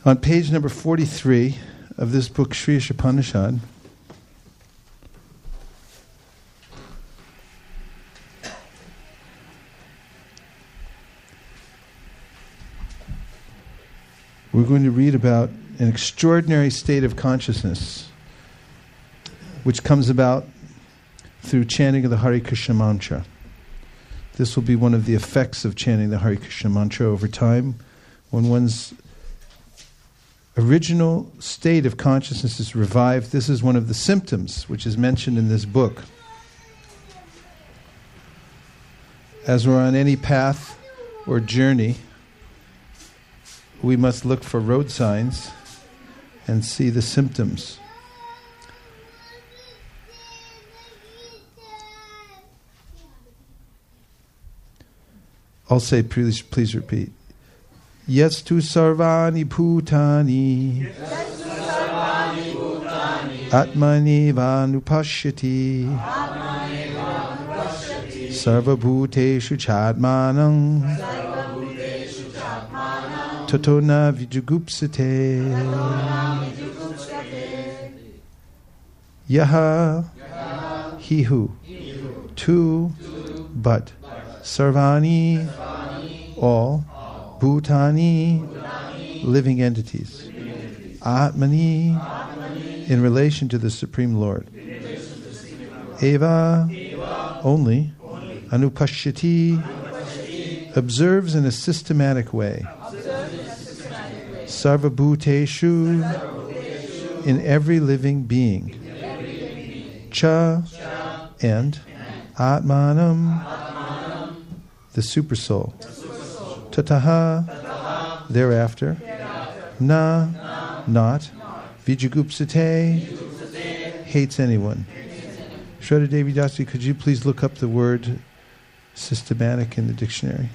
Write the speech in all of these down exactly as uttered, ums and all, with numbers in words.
On page number forty-three of this book, Sri Ishopanishad, we're going to read about an extraordinary state of consciousness which comes about through chanting of the Hare Krishna mantra. This will be one of the effects of chanting the Hare Krishna mantra over time. When one's original state of consciousness is revived, this is one of the symptoms which is mentioned in this book. As we're on any path or journey, we must look for road signs and see the symptoms. I'll say, please, please repeat. Yastu sarvani bhutani atmani vanupashyati sarva bhuteshu chadmanam tato na vijugupsate yaha he who tu but sarvani all bhutani living entities atmani in relation to the Supreme Lord eva only anupashyati observes in a systematic way sarva bhuteshu in every living being cha and atmanam the supersoul tataha thereafter na not vijugupsate hates anyone. Shraddha Devi Dasi, could you please look up the word systematic in the dictionary?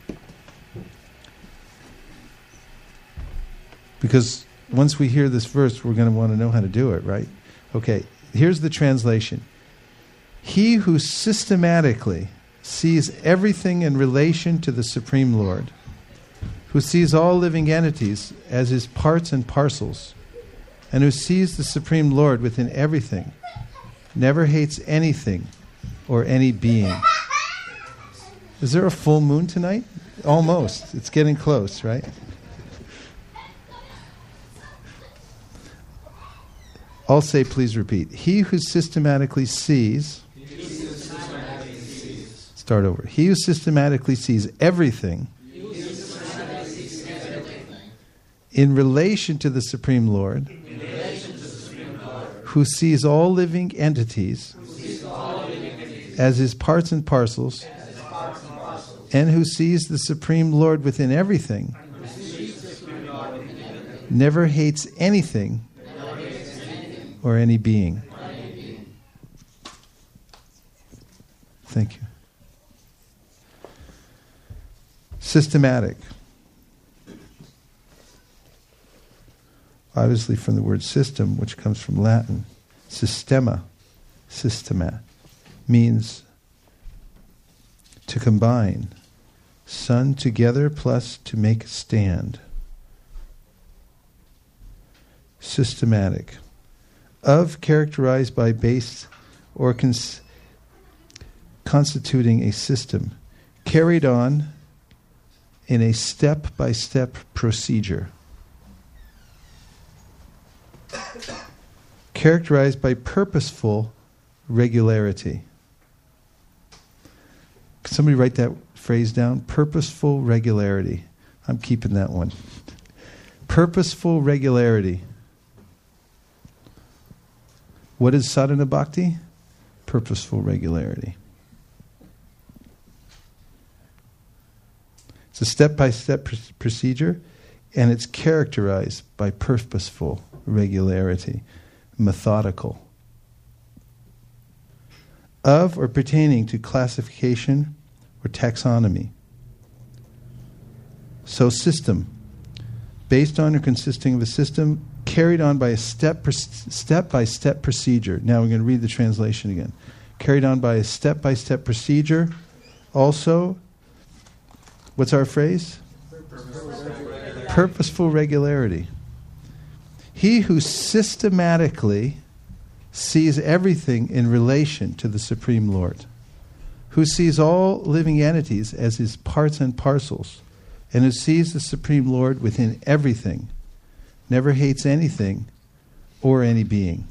Because once we hear this verse, we're going to want to know how to do it, right? Okay, here's the translation. He who systematically sees everything in relation to the Supreme Lord, who sees all living entities as his parts and parcels, and who sees the Supreme Lord within everything, never hates anything or any being. Is there a full moon tonight? Almost. It's getting close, right? I'll say, please repeat. He who systematically sees... Start over. He who systematically sees everything, sees everything in relation to the Supreme Lord, relation to the Supreme Lord who sees all living entities, all living entities as his parts and parcels, as parts and parcels, and who sees the Supreme Lord within everything, Lord within everything, never hates anything, hates anything or any being. or any being. Thank you. Systematic. Obviously from the word system, which comes from Latin. Systema, systema, means to combine. Sun together plus to make stand. Systematic. Of, characterized by base or cons- constituting a system. Carried on in a step-by-step procedure. Characterized by purposeful regularity. Could somebody write that phrase down? Purposeful regularity. I'm keeping that one. Purposeful regularity. What is sadhana bhakti? Purposeful regularity. It's a step-by-step pr- procedure, and it's characterized by purposeful regularity, methodical. Of or pertaining to classification or taxonomy. So system, based on or consisting of a system carried on by a step per, step-by-step procedure. Now we're going to read the translation again. Carried on by a step-by-step procedure. Also, what's our phrase? Purposeful regularity. Purposeful regularity. he who systematically sees everything in relation to the Supreme Lord, who sees all living entities as his parts and parcels, and who sees the Supreme Lord within everything, never hates anything or any being.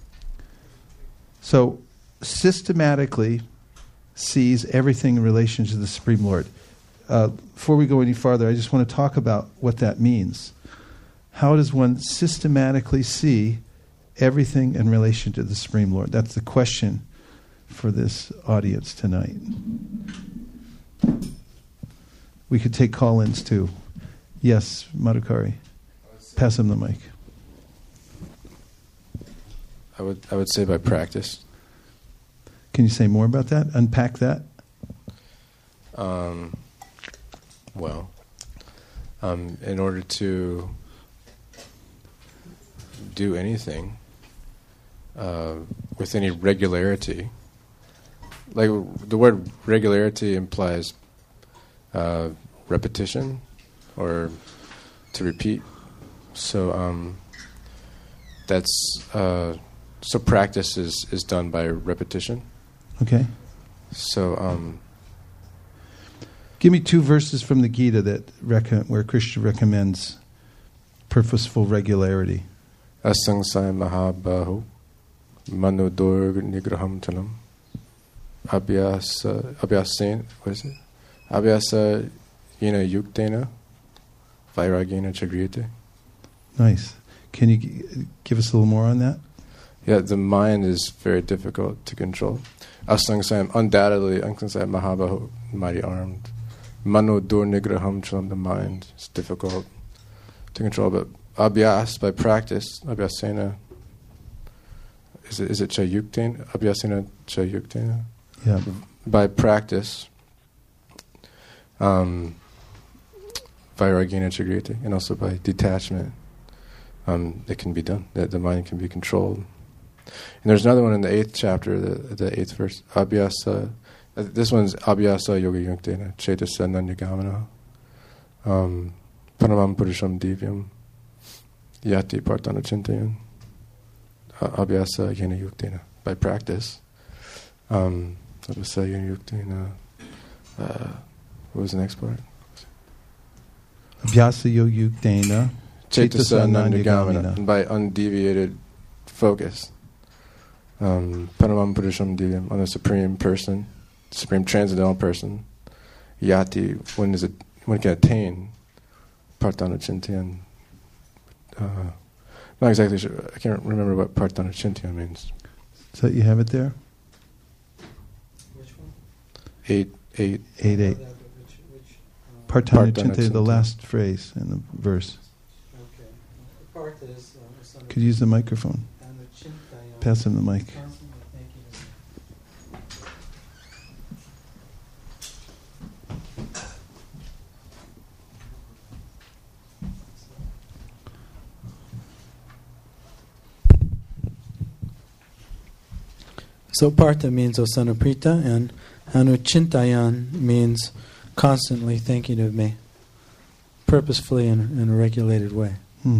So, systematically sees everything in relation to the Supreme Lord. Uh, before we go any farther, I just want to talk about what that means. How does one systematically see everything in relation to the Supreme Lord? That's the question for this audience tonight. We could take call-ins too. Yes, Madhukari. Pass him the mic. I would I would say by practice. Can you say more about that? Unpack that? Um, well, um, in order to do anything uh, with any regularity, like the word regularity implies uh, repetition or to repeat. So um, that's uh, so practice is, is done by repetition. Okay. So um, give me two verses from the Gita that rec- where Krishna recommends purposeful regularity. Asangsaya mahabahu manodor nigraham talam abhyasa abhyasen what is it? Abhyasa yena yuktena vairagena chagriyate. Nice. Can you g- give us a little more on that? Yeah, the mind is very difficult to control. Asangsaya, undoubtedly, Asangsaya mahabahu, mighty armed. Manodor nigraham talam, the mind is difficult to control, but abhyas, by practice, abhyasena, is it, is it chayuktena? Abhyasena chayuktena? Yeah. By practice, um, vairagena chagriyate, and also by detachment, um, it can be done. The, the mind can be controlled. And there's another one in the eighth chapter, the, the eighth verse, abhyasa, uh, this one's abhyasa yoga yuktena, chetasa nanyagamana, um, paramam purusham divyam, yati partana chintayan, abhyasa yena yuktena, by practice. Um, abhyasa yena yuktena, uh, what was the next part? Abhyasa yogyuktena Chetasa nanyagamina. nanyagamana, and by undeviated focus. Um, Paramam Purusham Divyam, on the Supreme Person, Supreme Transcendental Person. Yati, when is it? One can attain Partana Chintayan. Uh, not exactly sure. I can't remember what Partana Chintayan means. So you have it there? Which one? Eight, eight. Eight, eight. Oh, that, which, which, uh, Partana Partana Chinte, the Chinte. last phrase in the verse. Okay. The part is... Uh, is Could you use the microphone? Pass him the mic. So Partha means Osanaprita, and Anuchintayan means constantly thinking of me, purposefully in, in a regulated way. Hmm.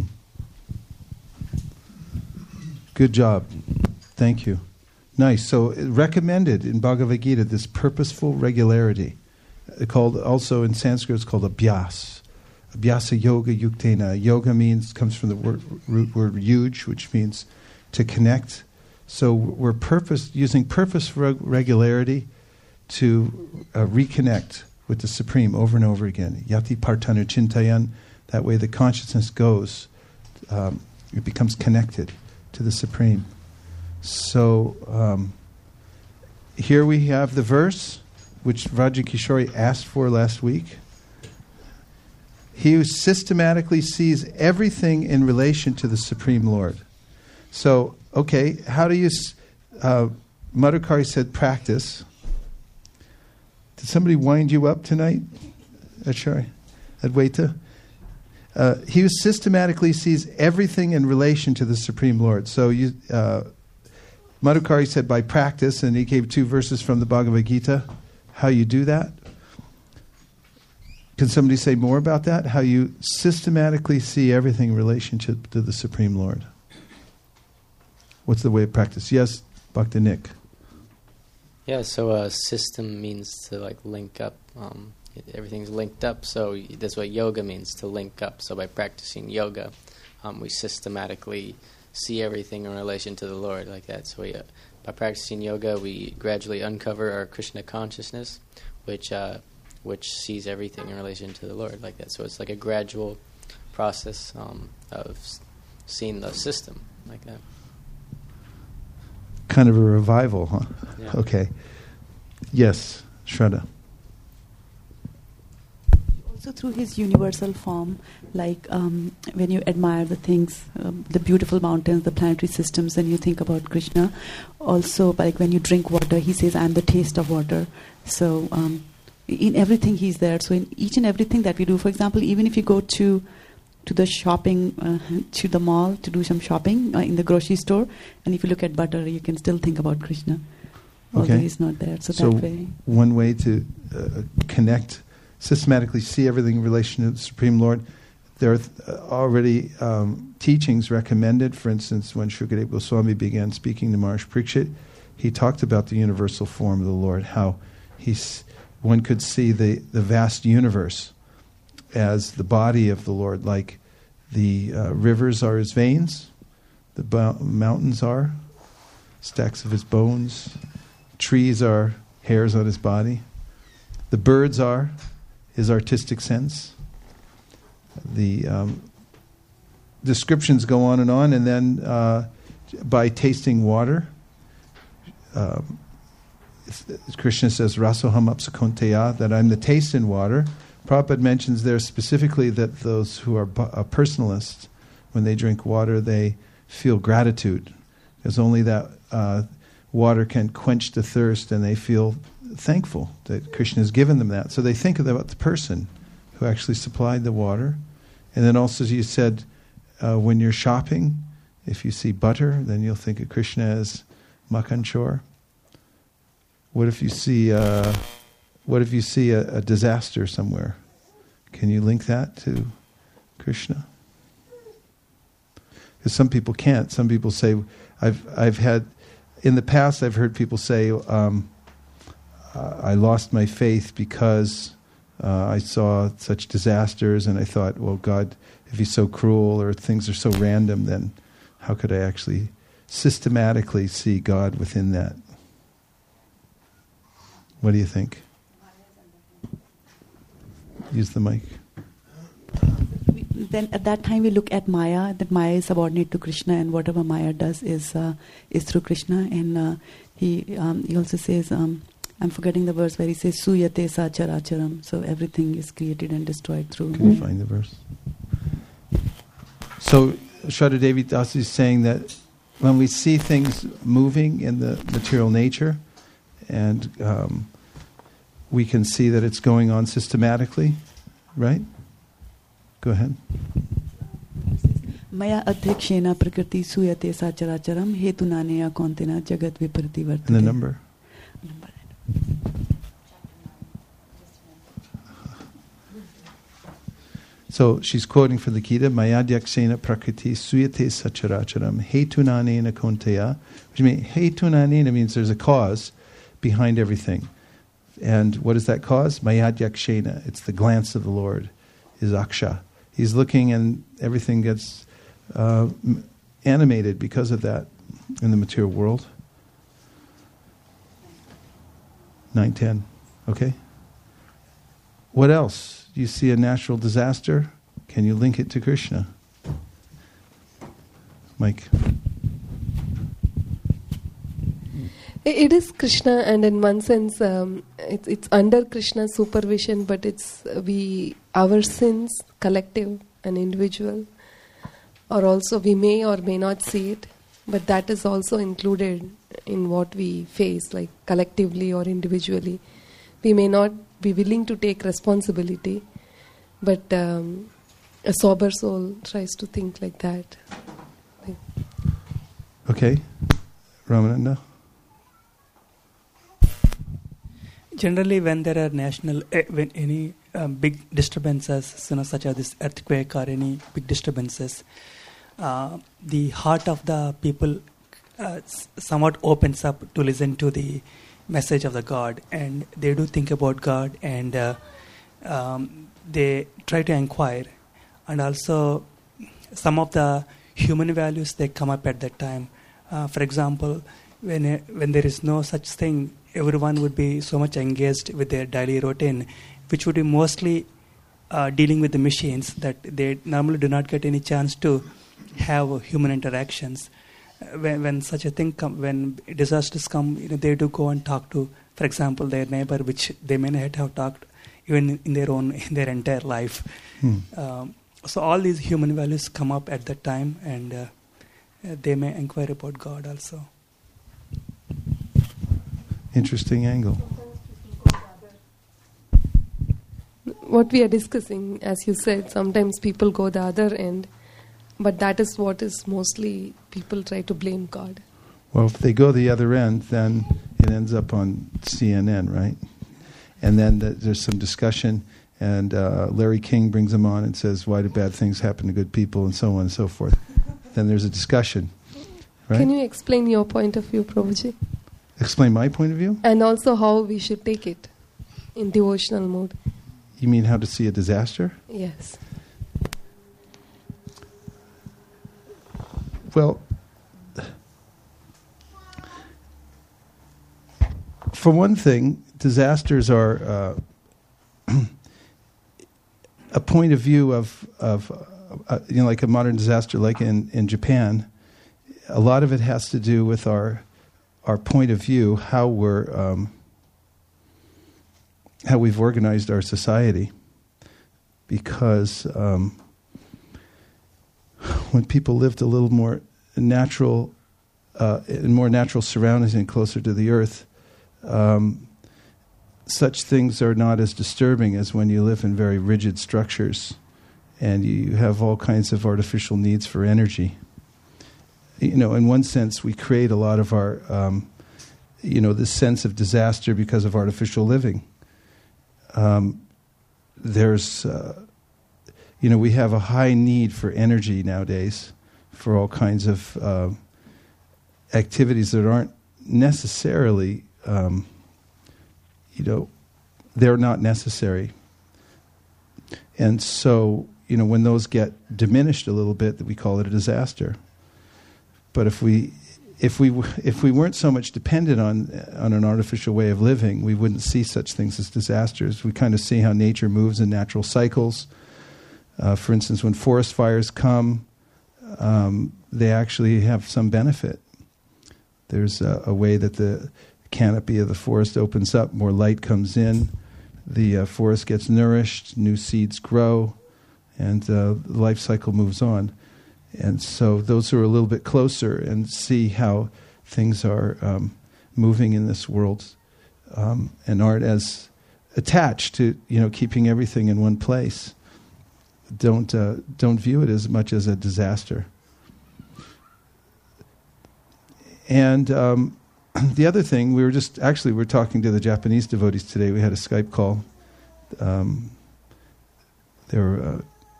Good job. Thank you. Nice. So uh, recommended in Bhagavad Gita, this purposeful regularity. Uh, called also in Sanskrit, it's called abhyas. Abhyasa yoga yuktena. Yoga means, comes from the word, root word yuj, which means to connect. So we're purpose using purposeful reg- regularity to uh, reconnect with the Supreme over and over again. Yati partanu chintayan. That way the consciousness goes, um, it becomes connected to the Supreme. So um, here we have the verse which Vajrakishori asked for last week. He who systematically sees everything in relation to the Supreme Lord. So, okay, how do you... Uh, Madhukari said practice. Did somebody wind you up tonight, Acharya, Advaita? Uh, he who systematically sees everything in relation to the Supreme Lord. So you, uh, Madhukari said by practice, and he gave two verses from the Bhagavad Gita, how you do that. Can somebody say more about that? How you systematically see everything in relationship to the Supreme Lord? What's the way of practice? Yes, Bhakti Nick. Yeah, so a system means to like link up. Um, it, everything's linked up, so y- that's what yoga means, to link up. So by practicing yoga, um, we systematically see everything in relation to the Lord like that. So we, uh, by practicing yoga, we gradually uncover our Krishna consciousness, which uh, which sees everything in relation to the Lord like that. So it's like a gradual process um, of s- seeing the system like that. Kind of a revival, huh? Yeah. Okay. Yes, Shraddha. Also through his universal form, like um, when you admire the things, um, the beautiful mountains, the planetary systems, and you think about Krishna. Also, like when you drink water, he says, "I am the taste of water." So um, in everything he's there. So in each and everything that we do, for example, even if you go to to the shopping, uh, to the mall to do some shopping uh, in the grocery store, and if you look at butter, you can still think about Krishna, although Okay. he's not there. So, So that way. one way to uh, connect, systematically see everything in relation to the Supreme Lord, there are th- already um, teachings recommended. For instance, when Shukadeva Goswami began speaking to Maharaj Parikshit, he talked about the universal form of the Lord, how he's, one could see the, the vast universe as the body of the Lord, like the uh, rivers are his veins, the bo- mountains are stacks of his bones, trees are hairs on his body, the birds are his artistic sense. The um, descriptions go on and on, and then uh, by tasting water, um, Krishna says, "Rasoham apsakonteya," that I'm the taste in water. Prabhupada mentions there specifically that those who are bu- uh, personalists, when they drink water, they feel gratitude, because only that uh, water can quench the thirst, and they feel thankful that Krishna has given them that. So they think about the person who actually supplied the water. And then also, as you said, uh, when you're shopping, if you see butter, then you'll think of Krishna as Makhan Chor. What if you see... Uh, What if you see a, a disaster somewhere? Can you link that to Krishna? Because some people can't. Some people say, I've I've had, in the past I've heard people say, um, uh, I lost my faith because uh, I saw such disasters, and I thought, well, God, if he's so cruel or things are so random, then how could I actually systematically see God within that? What do you think? Use the mic. We, then at that time we look at Maya, that Maya is subordinate to Krishna, and whatever Maya does is uh, is through Krishna. And uh, he um, he also says, um, I'm forgetting the verse where he says, "Suyate sa characharam." So everything is created and destroyed through. Can you find the verse? So Shraddha Devi Das is saying that when we see things moving in the material nature, and um, we can see that it's going on systematically, right? Go ahead. Maya adhikshena prakriti suyate sa characharam hetunaneya kontena jagat viparti vartate. And the number? Number. So she's quoting from the Gita, Mayadhyakshena prakriti suyate sacharacharam hetunanena konteya, which means hetunanena means there's a cause behind everything. And what is that cause? Mayadhyakshena. It's the glance of the Lord, is aksha. He's looking and everything gets uh, animated because of that in the material world. nine ten. Okay? What else? You see a natural disaster? Can you link it to Krishna? Mike. It is Krishna, and in one sense, um, it's, it's under Krishna's supervision, but it's we our sins, collective and individual, or also we may or may not see it, but that is also included in what we face, like collectively or individually. We may not be willing to take responsibility, but um, a sober soul tries to think like that. Okay. Ramananda. Generally, when there are national, uh, when any um, big disturbances, you know, such as this earthquake or any big disturbances, uh, the heart of the people uh, s- somewhat opens up to listen to the message of the God, and they do think about God, and uh, um, they try to inquire, and also some of the human values they come up at that time. Uh, for example, when uh, when there is no such thing, everyone would be so much engaged with their daily routine, which would be mostly uh, dealing with the machines, that they normally do not get any chance to have human interactions. Uh, when, when such a thing come, when disasters come, you know, they do go and talk to, for example, their neighbor, which they may not have talked even in their own in their entire life. Hmm. Um, so all these human values come up at that time, and uh, they may inquire about God also. Interesting angle. What we are discussing, as you said, sometimes people go the other end, but that is what is mostly people try to blame God. Well, if they go the other end, then it ends up on C N N, right? And then th- there's some discussion, and uh, Larry King brings them on and says, why do bad things happen to good people, and so on and so forth. Then there's a discussion, right? Can you explain your point of view, Prabhuji? Explain my point of view? And also how we should take it in devotional mode. You mean how to see a disaster? Yes. Well, for one thing, disasters are uh, a point of view of, of uh, you know, like a modern disaster like in, in Japan. A lot of it has to do with our our point of view, how we're um, how we've organized our society. Because um, when people lived a little more natural, uh, in more natural surroundings and closer to the earth, um, such things are not as disturbing as when you live in very rigid structures and you have all kinds of artificial needs for energy. You know, in one sense, we create a lot of our, um, you know, this sense of disaster because of artificial living. Um, there's, uh, you know, we have a high need for energy nowadays for all kinds of uh, activities that aren't necessarily, um, you know, they're not necessary. And so, you know, when those get diminished a little bit, we call it a disaster. But if we, if we, if we weren't so much dependent on on an artificial way of living, we wouldn't see such things as disasters. We kind of see how nature moves in natural cycles. Uh, for instance, when forest fires come, um, they actually have some benefit. There's a, a way that the canopy of the forest opens up, more light comes in, the uh, forest gets nourished, new seeds grow, and uh, the life cycle moves on. And so those who are a little bit closer and see how things are um, moving in this world um, and aren't as attached to, you know, keeping everything in one place, don't uh, don't view it as much as a disaster. And um, the other thing, we were just actually we were talking to the Japanese devotees today. We had a Skype call. Um, they were. Uh,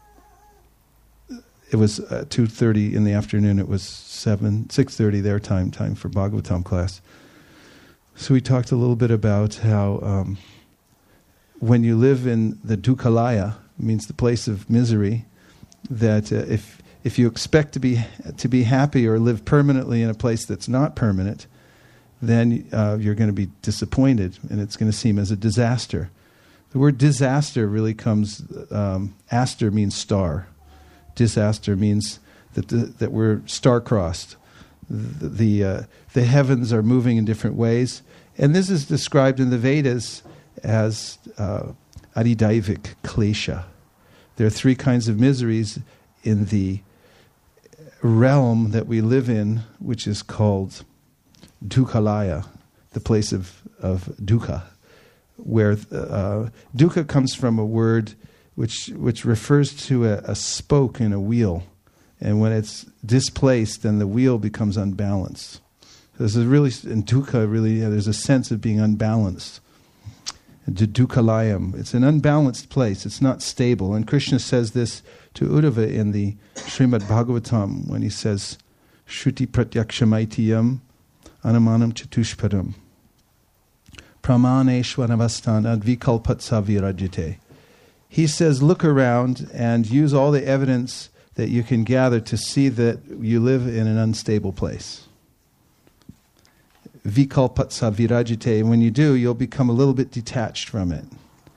It was uh, two thirty in the afternoon. It was seven, six thirty their time, time for Bhagavatam class. So we talked a little bit about how um, when you live in the Dukhalaya, means the place of misery, that uh, if if you expect to be to be happy or live permanently in a place that's not permanent, then uh, you're going to be disappointed, and it's going to seem as a disaster. The word disaster really comes. Um, aster means star. Disaster means that the, that we're star-crossed. The the, uh, the heavens are moving in different ways, and this is described in the Vedas as uh, adidaivik klesha. There are three kinds of miseries in the realm that we live in, which is called Dukhalaya, the place of, of dukkha, where uh, dukkha comes from a word which which refers to a, a spoke in a wheel. And when it's displaced, then the wheel becomes unbalanced. There's a really, in dukkha, really, uh, there's a sense of being unbalanced. Dukalayam. It's an unbalanced place. It's not stable. And Krishna says this to Uddhava in the Srimad Bhagavatam when he says, Shruti pratyakshamaitiyam anamanam chatushparam pramaneshwanavastana vikalpatsa virajite. He says, look around and use all the evidence that you can gather to see that you live in an unstable place. Vikalpatsa virajite. And when you do, you'll become a little bit detached from it.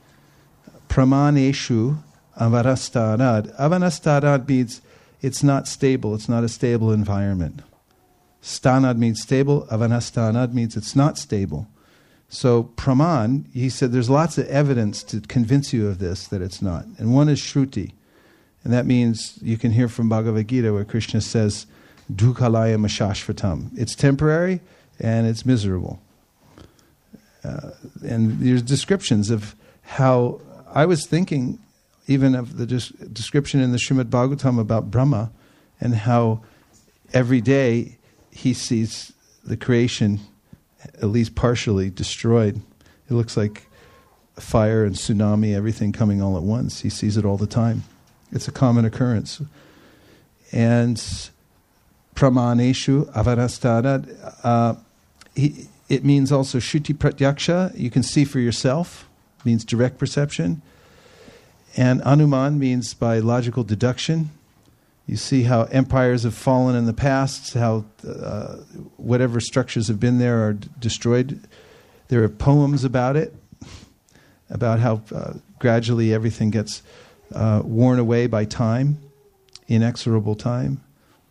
Pramaneshu avanastarad. Avanastarad means it's not stable. It's not a stable environment. Stanad means stable. Avanastanad means it's not stable. So praman, he said there's lots of evidence to convince you of this, that it's not. And one is shruti. And that means you can hear from Bhagavad Gita where Krishna says, Dukalaya mashashvatam. It's temporary and it's miserable. Uh, and there's descriptions of how, I was thinking even of the des- description in the Srimad Bhagavatam about Brahma and how every day he sees the creation at least partially destroyed. It looks like fire and tsunami, everything coming all at once. He sees it all the time. It's a common occurrence. And pramaneshu avanastarad, uh, he, it means also shruti pratyaksha, you can see for yourself, means direct perception. And anuman means by logical deduction. You see how empires have fallen in the past, how uh, whatever structures have been there are d- destroyed. There are poems about it, about how uh, gradually everything gets uh, worn away by time, inexorable time.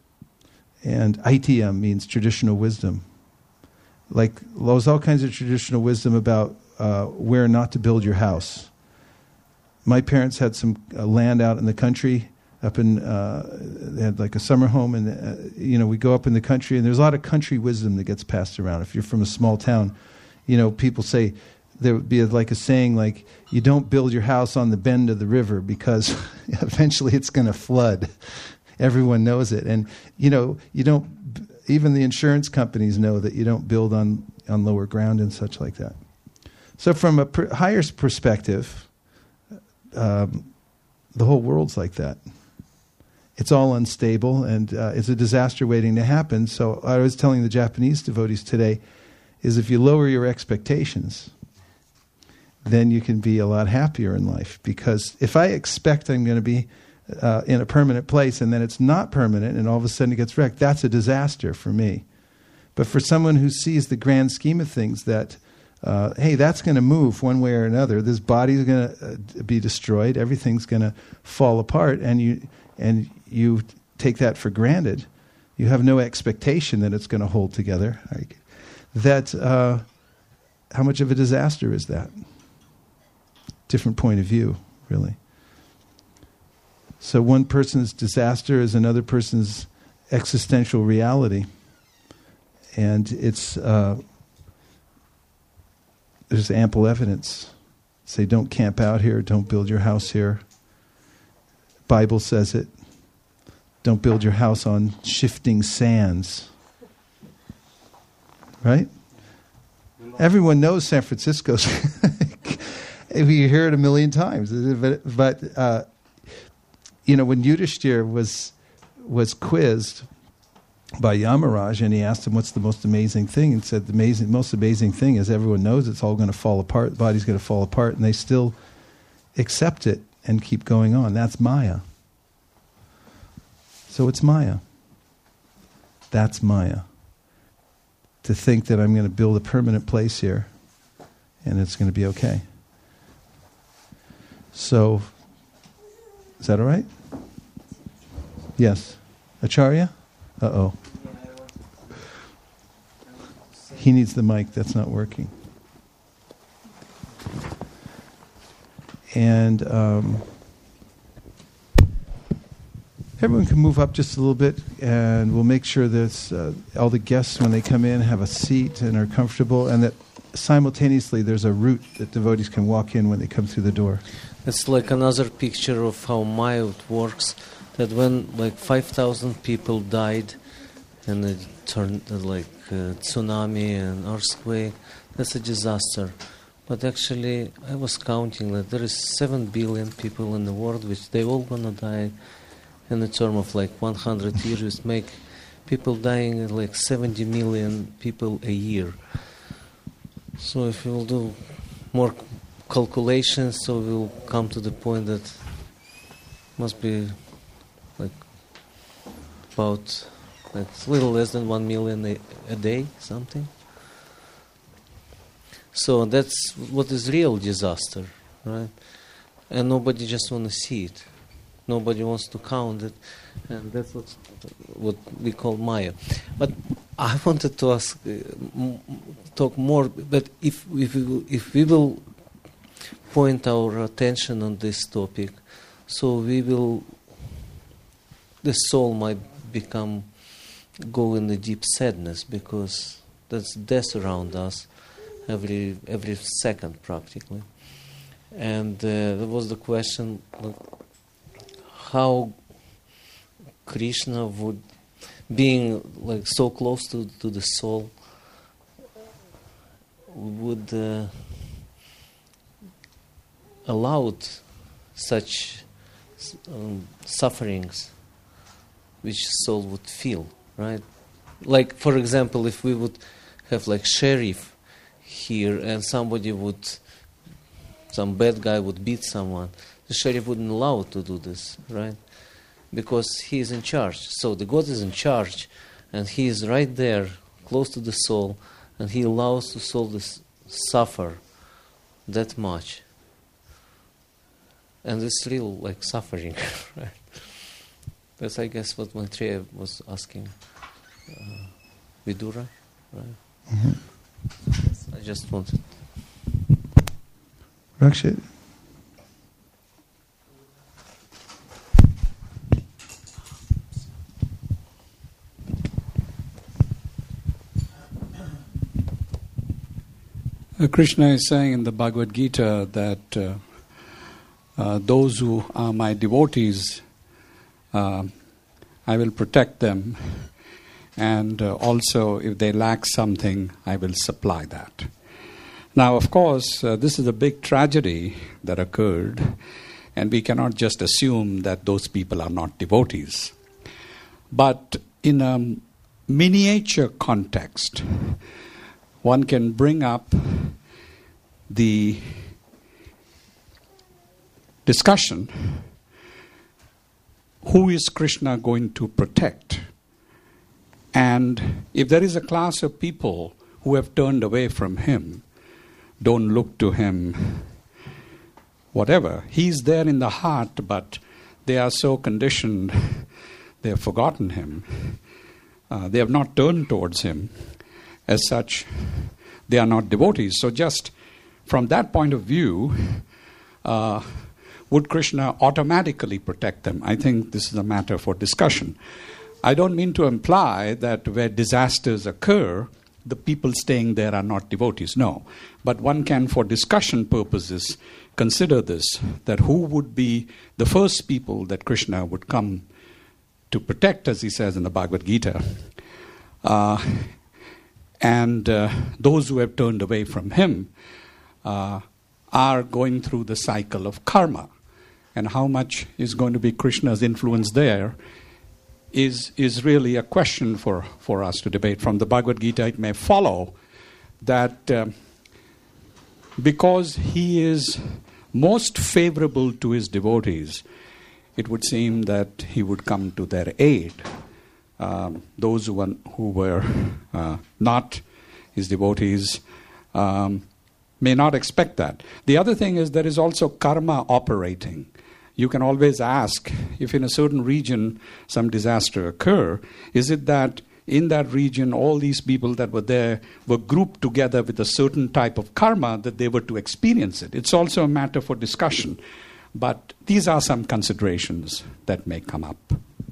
And aitiyam means traditional wisdom. Like, there's all kinds of traditional wisdom about uh, where not to build your house. My parents had some uh, land out in the country, up in, uh, they had like a summer home, and, uh, you know, we go up in the country, and there's a lot of country wisdom that gets passed around. If you're from a small town, you know, people say, there would be like a saying like, you don't build your house on the bend of the river because eventually it's going to flood. Everyone knows it. And, you know, you don't, even the insurance companies know that you don't build on, on lower ground and such like that. So from a per, higher perspective, um, the whole world's like that. It's all unstable, and uh, it's a disaster waiting to happen. So I was telling the Japanese devotees today, is if you lower your expectations, then you can be a lot happier in life. Because if I expect I'm going to be uh, in a permanent place and then it's not permanent and all of a sudden it gets wrecked, that's a disaster for me. But for someone who sees the grand scheme of things that, uh, hey, that's going to move one way or another. This body's going to uh, be destroyed. Everything's going to fall apart, and you and you take that for granted. You have no expectation that it's going to hold together. Like, that, uh, how much of a disaster is that? Different point of view, really. So one person's disaster is another person's existential reality. And it's uh, there's ample evidence. Say, don't camp out here, don't build your house here. Bible says it. Don't build your house on shifting sands. Right? Everyone knows San Francisco's. We hear it a million times. But, but uh, you know, when Yudhishthira was was quizzed by Yamaraj, and he asked him, what's the most amazing thing? And said, the amazing, most amazing thing is everyone knows it's all going to fall apart, the body's going to fall apart, and they still accept it and keep going on. That's Maya. So it's Maya. That's Maya. To think that I'm going to build a permanent place here, and it's going to be okay. So, is that all right? Yes. Acharya? Uh-oh. He needs the mic. That's not working. And um, everyone can move up just a little bit, and we'll make sure that uh, all the guests, when they come in, have a seat and are comfortable, and that simultaneously there's a route that devotees can walk in when they come through the door. It's like another picture of how Maya works, that when like five thousand people died and it turned uh, like uh, tsunami and earthquake, that's a disaster. But actually, I was counting that there is seven billion people in the world, which they all gonna die in the term of like one hundred years, which make people dying like seventy million people a year. So if we will do more calculations, so we'll come to the point that must be like about like a little less than one million a, a day, something. So that's what is real disaster, right? And nobody just want to see it. Nobody wants to count it, and that's what what we call Maya. But I wanted to ask, uh, m- talk more. But if if we will, if we will point our attention on this topic, so we will, the soul might become go in a deep sadness, because there's death around us every every second practically. And uh, there was the question, like, how Krishna would, being like so close to, to the soul, would uh, allow such um, sufferings which soul would feel, right? Like, for example, if we would have like sheriff here and somebody would, some bad guy would beat someone, the sheriff wouldn't allow to do this, right? Because he is in charge. So the God is in charge, and he is right there, close to the soul, and he allows the soul to s- suffer that much. And it's real, like, suffering, right? That's, I guess, what Maitreya was asking uh, Vidura, right? Mm-hmm. I just wanted... Rakshit? Uh, Krishna is saying in the Bhagavad Gita that uh, uh, those who are my devotees, uh, I will protect them, and uh, also if they lack something, I will supply that. Now, of course, uh, this is a big tragedy that occurred, and we cannot just assume that those people are not devotees. But in a miniature context, one can bring up the discussion, who is Krishna going to protect? And if there is a class of people who have turned away from him, don't look to him, whatever. He's there in the heart, but they are so conditioned, they have forgotten him. Uh, they have not turned towards him. As such, they are not devotees. So just from that point of view, uh, would Krishna automatically protect them? I think this is a matter for discussion. I don't mean to imply that where disasters occur, the people staying there are not devotees. No. But one can, for discussion purposes, consider this, that who would be the first people that Krishna would come to protect, as he says in the Bhagavad Gita. Uh, and uh, those who have turned away from him uh, are going through the cycle of karma. And how much is going to be Krishna's influence there is is really a question for, for us to debate. From the Bhagavad Gita, it may follow that uh, because he is most favorable to his devotees, it would seem that he would come to their aid. Um, those who were, who were uh, not his devotees um, may not expect that. The other thing is there is also karma operating. You can always ask, if in a certain region some disaster occur, is it that in that region all these people that were there were grouped together with a certain type of karma that they were to experience it? It's also a matter for discussion. But these are some considerations that may come up.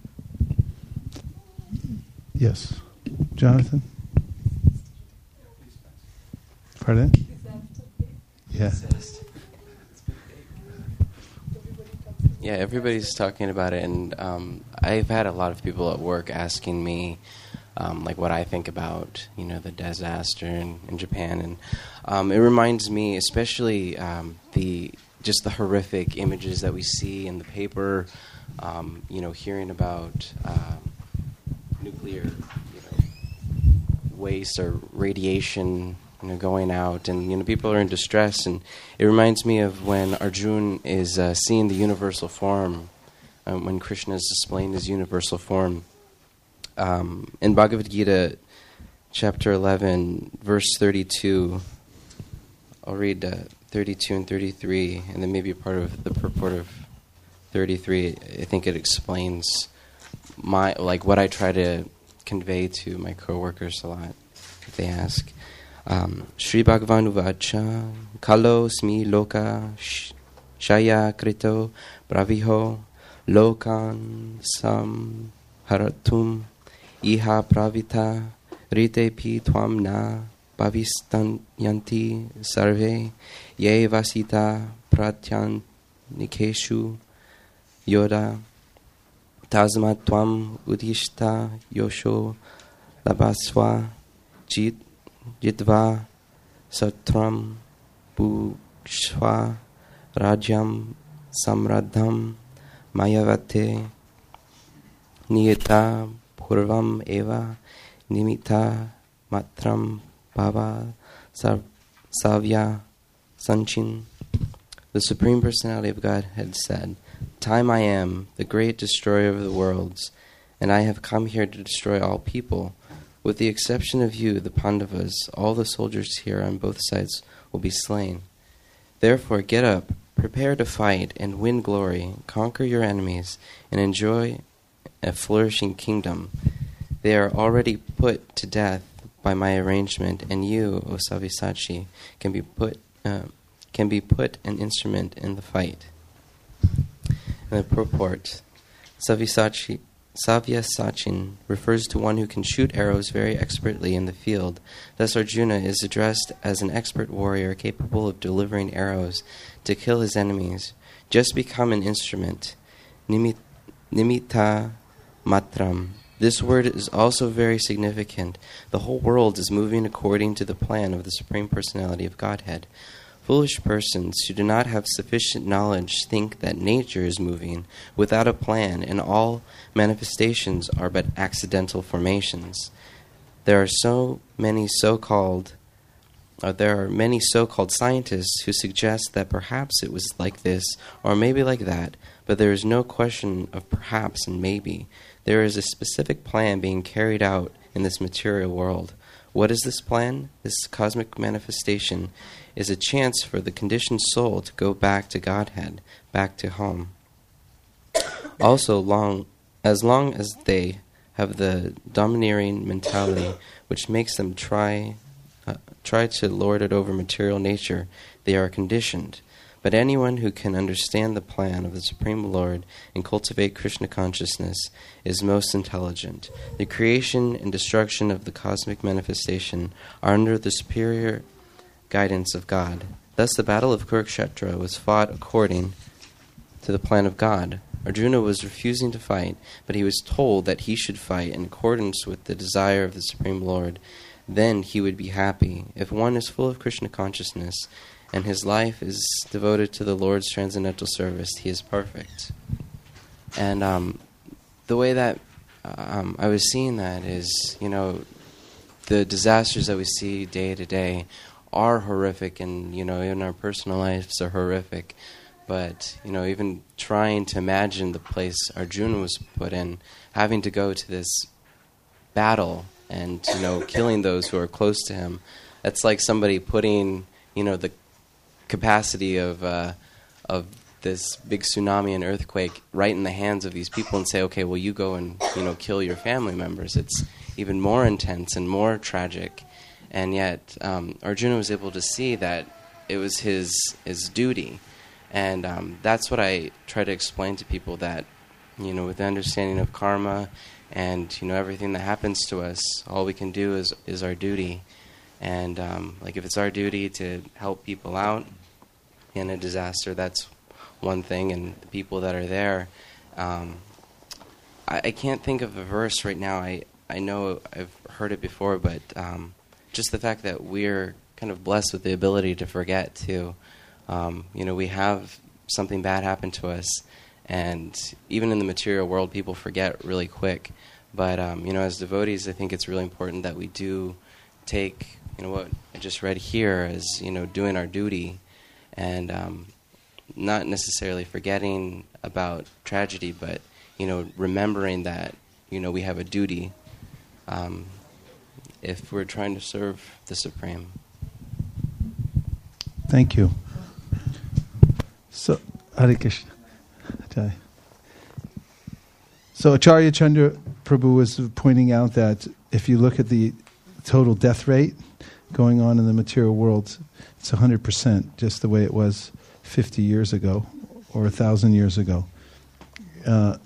Yes. Jonathan? Pardon? Yeah. Yeah, everybody's talking about it, and um, I've had a lot of people at work asking me um, like what I think about, you know, the disaster in, in Japan. And um, it reminds me, especially um, the just the horrific images that we see in the paper, um, you know, hearing about uh, nuclear, you know, waste or radiation, you know, going out, and, you know, people are in distress. And it reminds me of when Arjuna is uh, seeing the universal form, um, when Krishna is displaying his universal form. Um, in Bhagavad Gita, chapter eleven, verse thirty-two, I'll read uh, thirty-two and thirty-three, and then maybe a part of the purport of thirty-three. I think it explains my like what I try to convey to my coworkers a lot if they ask. Um, Shri Bhagavan Uvacha Kalo Smi Loka Shaya Krito Braviho Lokan Sam Haratum Iha Pravita Rite Pi Twam Na Bhavistan Yanti Sarve Ye Vasita Pratyan Nikeshu Yoda Tazmat Twam Udishta Yosho Labaswa Jit Jitva Satram Bhukshva Rajam Samradham Mayavate Niyata Purvam Eva Nimita Matram Bhava Savya Sanchin. The Supreme Personality of God had said, "Time I am, the great destroyer of the worlds, and I have come here to destroy all people. With the exception of you, the Pandavas, all the soldiers here on both sides will be slain. Therefore get up, prepare to fight, and win glory, conquer your enemies, and enjoy a flourishing kingdom. They are already put to death by my arrangement, and you, O Savisachi, can be put uh, can be put an instrument in the fight." And the purport: Savisachi, Savyasachin refers to one who can shoot arrows very expertly in the field. Thus Arjuna is addressed as an expert warrior capable of delivering arrows to kill his enemies. Just become an instrument. Nimit, nimitta matram. This word is also very significant. The whole world is moving according to the plan of the Supreme Personality of Godhead. Foolish persons who do not have sufficient knowledge think that nature is moving without a plan, and all manifestations are but accidental formations. There are so many so-called uh, there are many so-called scientists who suggest that perhaps it was like this or maybe like that, but there is no question of perhaps and maybe. There is a specific plan being carried out in this material world. What is this plan? This cosmic manifestation is a chance for the conditioned soul to go back to Godhead, back to home. Also, long as long as they have the domineering mentality which makes them try uh, try to lord it over material nature, they are conditioned. But anyone who can understand the plan of the Supreme Lord and cultivate Krishna consciousness is most intelligent. The creation and destruction of the cosmic manifestation are under the superior guidance of God. Thus the battle of Kurukshetra was fought according to the plan of God. Arjuna was refusing to fight, but he was told that he should fight in accordance with the desire of the Supreme Lord. Then he would be happy. If one is full of Krishna consciousness and his life is devoted to the Lord's transcendental service, he is perfect. And um, the way that um, I was seeing that is, you know, the disasters that we see day to day are horrific, and, you know, even our personal lives are horrific. But, you know, even trying to imagine the place Arjuna was put in, having to go to this battle and, you know, killing those who are close to him, that's like somebody putting, you know, the capacity of uh, of this big tsunami and earthquake right in the hands of these people and say, okay, well, you go and, you know, kill your family members. It's even more intense and more tragic. And yet um, Arjuna was able to see that it was his his duty. And um, that's what I try to explain to people, that, you know, with the understanding of karma and, you know, everything that happens to us, all we can do is, is our duty. And, um, like, if it's our duty to help people out in a disaster, that's one thing, and the people that are there. Um, I, I can't think of a verse right now. I, I know I've heard it before, but um, just the fact that we're kind of blessed with the ability to forget too. Um, you know, we have something bad happen to us, and even in the material world, people forget really quick. But um, you know, as devotees, I think it's really important that we do take, you know, what I just read here as, you know, doing our duty, and um, not necessarily forgetting about tragedy, but, you know, remembering that, you know, we have a duty um, if we're trying to serve the Supreme. Thank you. So, Hare Krishna. Jai. So Acharya Chandra Prabhu was pointing out that if you look at the total death rate going on in the material world, it's one hundred percent, just the way it was fifty years ago or one thousand years ago. Uh,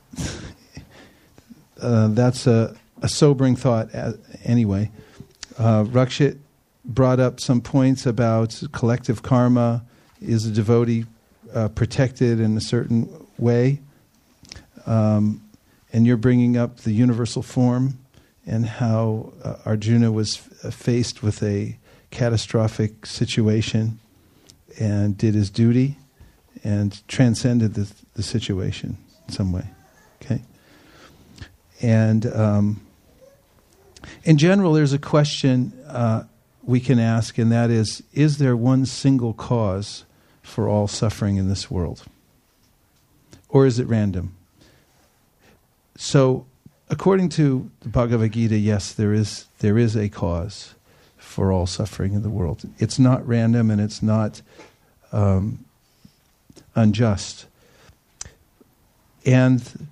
uh, that's a, a sobering thought uh, anyway. Uh, Rakshit brought up some points about collective karma. Is a devotee uh, protected in a certain way? Um, and you're bringing up the universal form and how uh, Arjuna was f- faced with a catastrophic situation and did his duty and transcended the, the situation in some way. Okay? And um, in general, there's a question uh, we can ask, and that is, is there one single cause for all suffering in this world? Or is it random? So, according to the Bhagavad Gita, yes, there is there is a cause for all suffering in the world. It's not random and it's not um, unjust. And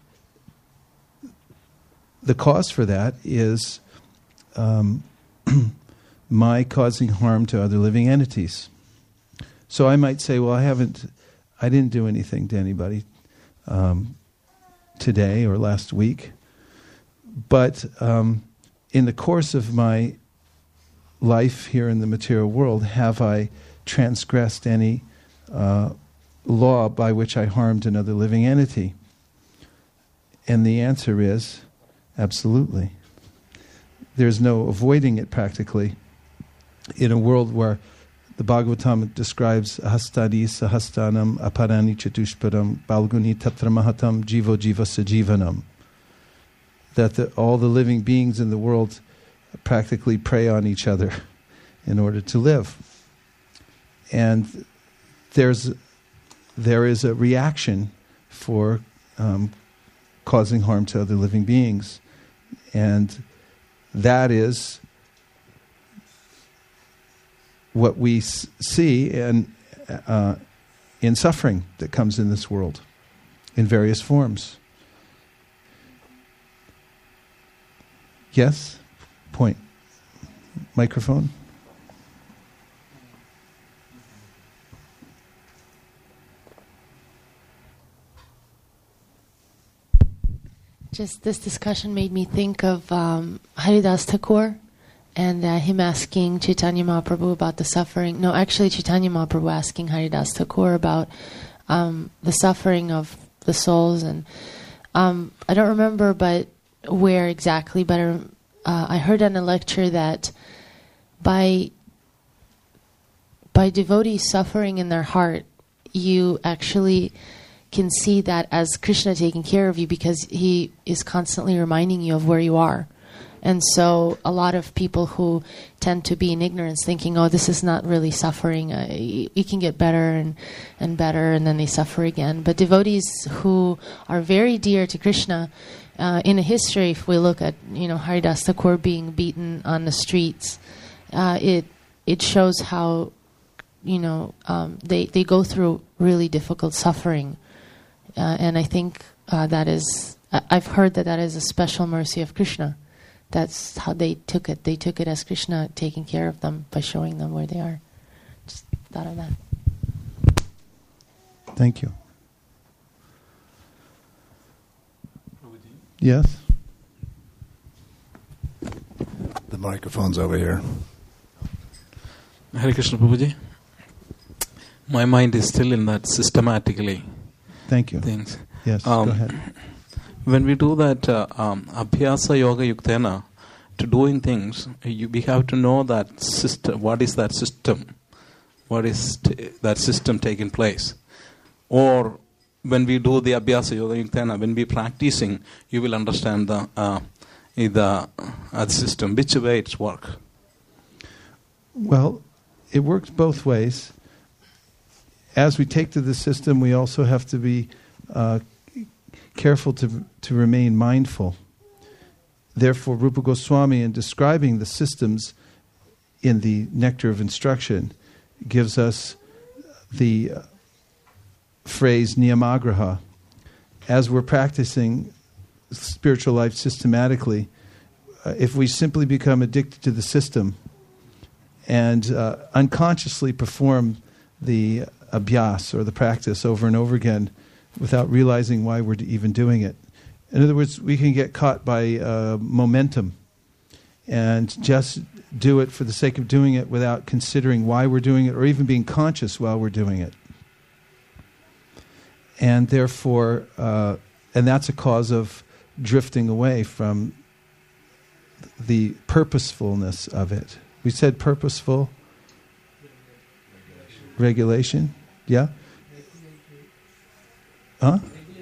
the cause for that is um, my causing harm to other living entities. So I might say, well, I haven't, I didn't do anything to anybody um, today or last week. But um, in the course of my life here in the material world, have I transgressed any uh, law by which I harmed another living entity? And the answer is absolutely. There's no avoiding it practically. In a world where the Bhagavatam describes hastani sahastanam aparani chatushparam balguni tatra mahatam jivo jiva sajivanam, that the, all the living beings in the world practically prey on each other in order to live. And there's there is a reaction for um, causing harm to other living beings. And that is what we s- see in, uh, in suffering that comes in this world in various forms. Yes? Point. Microphone? Just this discussion made me think of um, Haridas Thakur and uh, him asking Chaitanya Mahaprabhu about the suffering. No, actually Chaitanya Mahaprabhu asking Haridas Thakur about um, the suffering of the souls. And um, I don't remember but where exactly, but uh, I heard in a lecture that by by devotees suffering in their heart, you actually can see that as Krishna taking care of you, because he is constantly reminding you of where you are. And so a lot of people who tend to be in ignorance, thinking, oh, this is not really suffering, uh, you, you can get better and, and better, and then they suffer again. But devotees who are very dear to Krishna, uh, in a history, if we look at, you know, Haridas Thakur being beaten on the streets, uh, it it shows how, you know, um, they, they go through really difficult suffering. Uh, and I think uh, that is, I've heard that that is a special mercy of Krishna. That's how they took it. They took it as Krishna taking care of them by showing them where they are. Just thought of that. Thank you. Yes? The microphone's over here. Hare Krishna Prabhuji. My mind is still in that systematically. Thank you. Things. Yes, um, go ahead. when we do that uh, um, abhyasa yoga yuktena, to doing things, you, we have to know that system. What is that system? What is t- that system taking place? Or when we do the abhyasa yoga yuktena, when we practicing, you will understand the uh, the, uh, the system, which way it's work. Well, it works both ways. As we take to the system, we also have to be uh, careful to to remain mindful. Therefore, Rupa Goswami, in describing the systems in the Nectar of Instruction, gives us the uh, phrase niyamagraha. As we're practicing spiritual life systematically, uh, if we simply become addicted to the system and uh, unconsciously perform the abhyas, or the practice, over and over again without realizing why we're even doing it. In other words, we can get caught by uh, momentum and just do it for the sake of doing it without considering why we're doing it or even being conscious while we're doing it. And therefore, uh, and that's a cause of drifting away from the purposefulness of it. We said purposeful regulation. Yeah? Huh?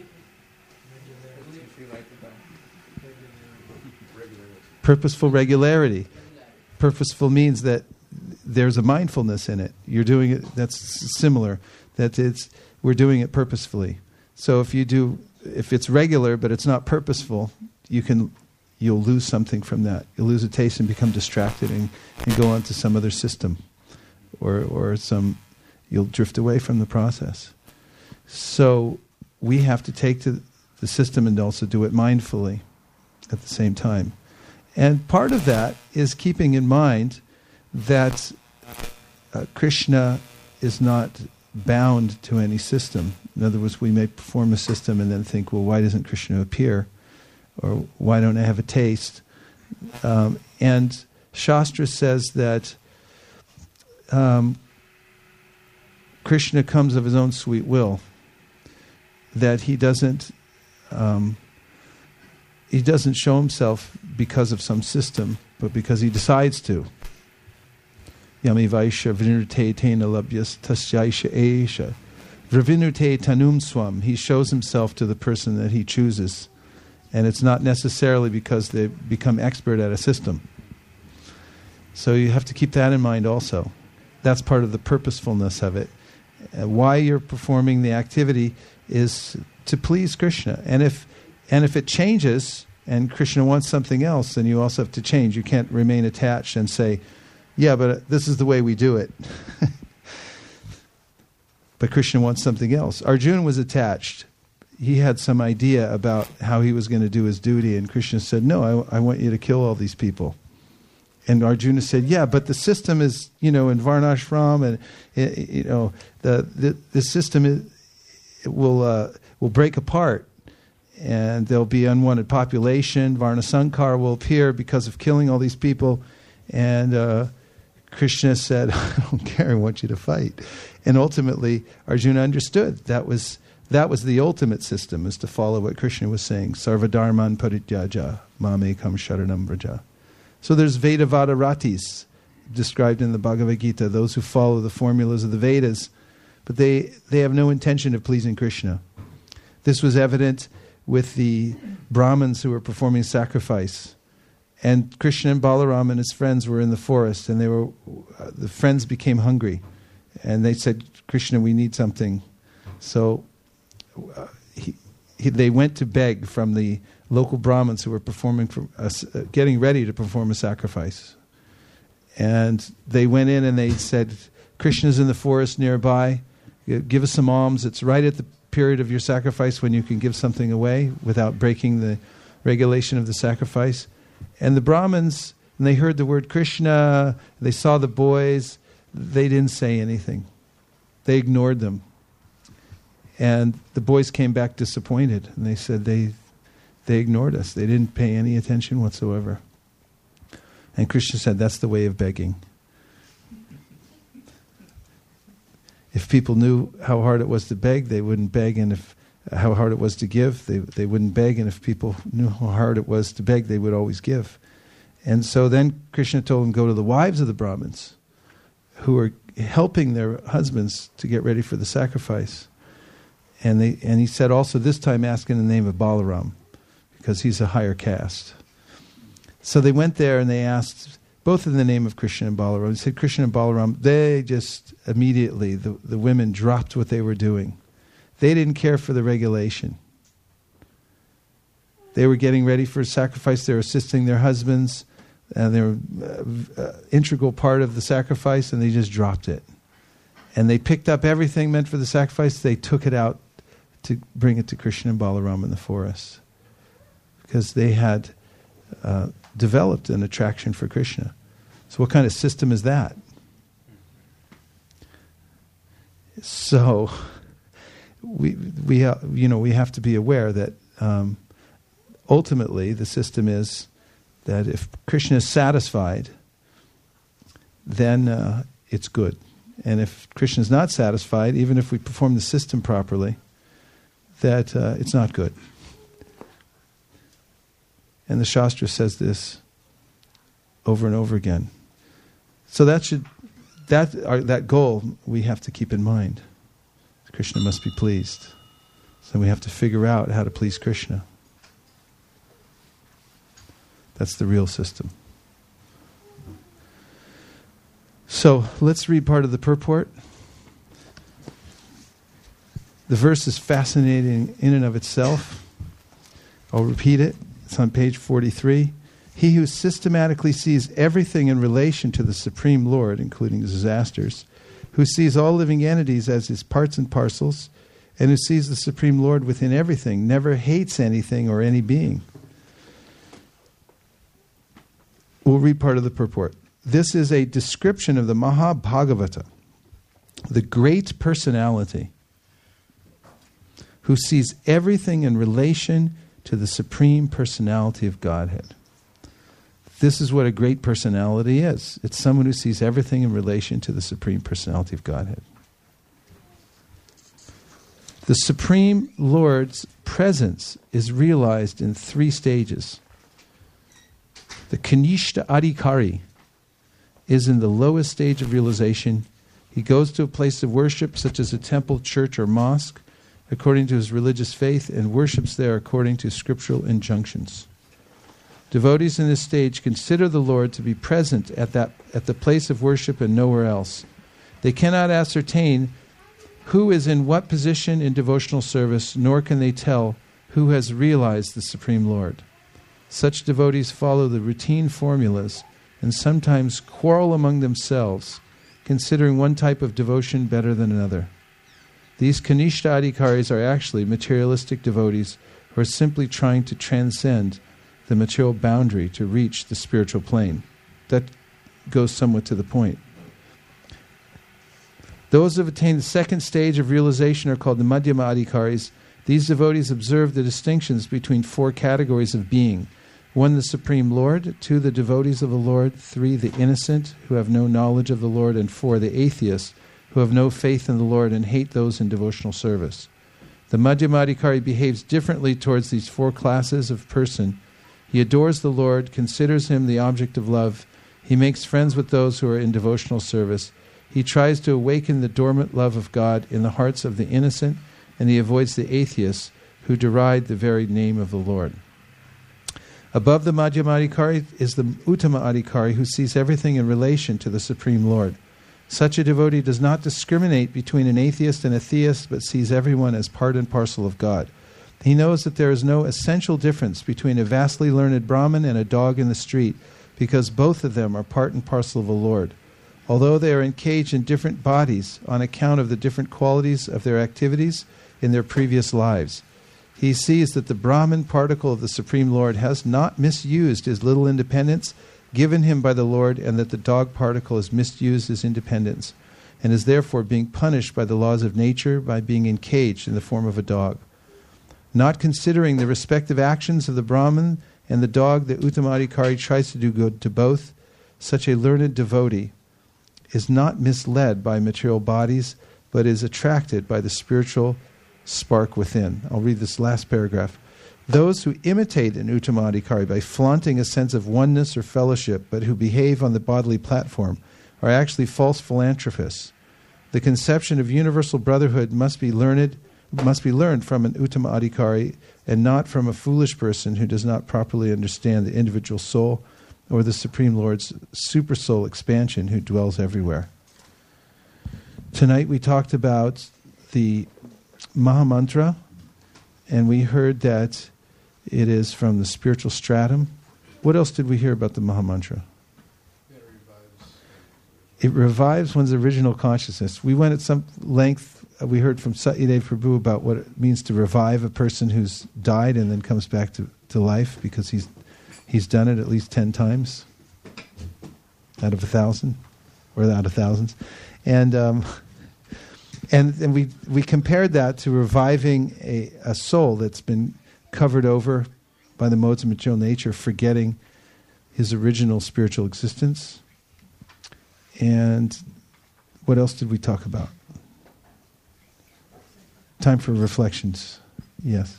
Purposeful regularity. Purposeful means that there's a mindfulness in it. You're doing it, that's similar, that it's we're doing it purposefully. So if you do, if it's regular but it's not purposeful, you can, you'll lose something from that. You'll lose a taste and become distracted and, and go on to some other system, or or some, you'll drift away from the process. So we have to take to the system and also do it mindfully at the same time. And part of that is keeping in mind that uh, Krishna is not bound to any system. In other words, we may perform a system and then think, well, why doesn't Krishna appear? Or why don't I have a taste? Um, and Shastra says that um, Krishna comes of his own sweet will, that he doesn't um, he doesn't show himself because of some system, but because he decides to. Yami Vaisha Vinute Tena Labhyas Tasyaisha Aisha Vravinute Tanum Swam. He shows himself to the person that he chooses. And it's not necessarily because they become expert at a system. So you have to keep that in mind also. That's part of the purposefulness of it. Uh, why you're performing the activity is to please Krishna. And if and if it changes and Krishna wants something else, then you also have to change. You can't remain attached and say, yeah, but uh, this is the way we do it. But Krishna wants something else. Arjuna was attached. He had some idea about how he was going to do his duty, and Krishna said, no, I, I want you to kill all these people. And Arjuna said, yeah, but the system is, you know, in Varnashram, and, you know, the the, the system is, it will uh, will break apart, and there'll be unwanted population. Varnasankar will appear because of killing all these people. And uh, Krishna said, I don't care, I want you to fight. And ultimately, Arjuna understood that was that was the ultimate system, is to follow what Krishna was saying. Sarvadharman parityaja, mamekam sharanam vraja. So there's Vedavada Ratis, described in the Bhagavad Gita, those who follow the formulas of the Vedas, but they, they have no intention of pleasing Krishna. This was evident with the Brahmins who were performing sacrifice. And Krishna and Balaram and his friends were in the forest, and they were uh, the friends became hungry. And they said, Krishna, we need something. So uh, he, he, they went to beg from the local Brahmins who were performing, for, uh, uh, getting ready to perform a sacrifice. And they went in and they said, Krishna's in the forest nearby. Give us some alms. It's right at the period of your sacrifice when you can give something away without breaking the regulation of the sacrifice. And the Brahmins, and they heard the word Krishna, they saw the boys, they didn't say anything. They ignored them. And the boys came back disappointed, and they said they they ignored us. They didn't pay any attention whatsoever. And Krishna said, that's the way of begging. If people knew how hard it was to beg, they wouldn't beg. And if how hard it was to give. They they wouldn't beg, and if people knew how hard it was to beg, they would always give. And so then Krishna told them, go to the wives of the Brahmins who are helping their husbands to get ready for the sacrifice. And they and he said also this time ask in the name of Balaram, because he's a higher caste. So they went there and they asked both in the name of Krishna and Balaram. He said Krishna and Balaram, they just immediately, the, the women dropped what they were doing. They didn't care for the regulation. They were getting ready for a sacrifice. They were assisting their husbands. And they were an uh, integral part of the sacrifice, and they just dropped it. And they picked up everything meant for the sacrifice. They took it out to bring it to Krishna and Balaram in the forest. Because they had uh, developed an attraction for Krishna. So what kind of system is that? So we we uh, you know we have to be aware that um, ultimately the system is that if Krishna is satisfied, then uh, it's good. And if Krishna is not satisfied, even if we perform the system properly, that uh, it's not good. And the Shastra says this over and over again. So that should that our, that goal we have to keep in mind. Krishna must be pleased. So we have to figure out how to please Krishna. That's the real system. So let's read part of the purport. The verse is fascinating in and of itself. I'll repeat it. It's on page forty-three. He who systematically sees everything in relation to the Supreme Lord, including disasters, who sees all living entities as his parts and parcels, and who sees the Supreme Lord within everything, never hates anything or any being. We'll read part of the purport. This is a description of the Mahabhagavata, the great personality, who sees everything in relation to the Supreme Personality of Godhead. This is what a great personality is. It's someone who sees everything in relation to the Supreme Personality of Godhead. The Supreme Lord's presence is realized in three stages. The Kanishta Adhikari is in the lowest stage of realization. He goes to a place of worship, such as a temple, church, or mosque, according to his religious faith, and worships there according to scriptural injunctions. Devotees in this stage consider the Lord to be present at that at the place of worship and nowhere else. They cannot ascertain who is in what position in devotional service, nor can they tell who has realized the Supreme Lord. Such devotees follow the routine formulas and sometimes quarrel among themselves, considering one type of devotion better than another. These Kanishta Adhikaris are actually materialistic devotees who are simply trying to transcend the material boundary to reach the spiritual plane. That goes somewhat to the point. Those who have attained the second stage of realization are called the Madhyama Adhikaris. These devotees observe the distinctions between four categories of being. One, the Supreme Lord. Two, the devotees of the Lord. Three, the innocent, who have no knowledge of the Lord. And four, the atheists, who have no faith in the Lord and hate those in devotional service. The Madhyama Adhikari behaves differently towards these four classes of person. He adores the Lord, considers him the object of love. He makes friends with those who are in devotional service. He tries to awaken the dormant love of God in the hearts of the innocent, and he avoids the atheists who deride the very name of the Lord. Above the Madhyama Adhikari is the Uttama Adhikari, who sees everything in relation to the Supreme Lord. Such a devotee does not discriminate between an atheist and a theist, but sees everyone as part and parcel of God. He knows that there is no essential difference between a vastly learned Brahmin and a dog in the street, because both of them are part and parcel of the Lord. Although they are encaged in different bodies on account of the different qualities of their activities in their previous lives, he sees that the Brahmin particle of the Supreme Lord has not misused his little independence given him by the Lord, and that the dog particle has misused his independence, and is therefore being punished by the laws of nature by being encaged in the form of a dog. Not considering the respective actions of the Brahmin and the dog, the Uttama Adhikari tries to do good to both. Such a learned devotee is not misled by material bodies, but is attracted by the spiritual spark within. I'll read this last paragraph. Those who imitate an Uttamadhikari by flaunting a sense of oneness or fellowship, but who behave on the bodily platform, are actually false philanthropists. The conception of universal brotherhood must be learned, must be learned from an Uttamadhikari and not from a foolish person who does not properly understand the individual soul or the Supreme Lord's super soul expansion who dwells everywhere. Tonight we talked about the Mahamantra, and we heard that it is from the spiritual stratum. What else did we hear about the Mahamantra? It revives one's original consciousness. We went at some length, uh, we heard from Satyadev Prabhu about what it means to revive a person who's died and then comes back to, to life, because he's he's done it at least ten times out of a thousand, or out of thousands. And um, and and we we compared that to reviving a, a soul that's been covered over by the modes of material nature, forgetting his original spiritual existence. And what else did we talk about? Time for reflections. Yes.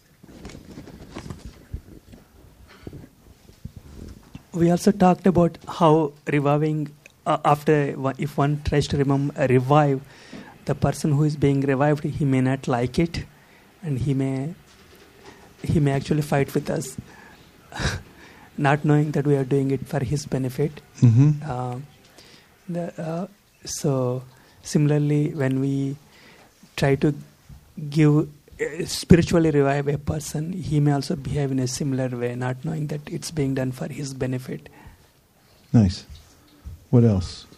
We also talked about how reviving, uh, after one, if one tries to remember, uh, revive, the person who is being revived, he may not like it, and he may he may actually fight with us, not knowing that we are doing it for his benefit. Mm-hmm. Uh, the, uh, so similarly, when we try to give uh, spiritually revive a person, he may also behave in a similar way, not knowing that it's being done for his benefit. Nice. What else?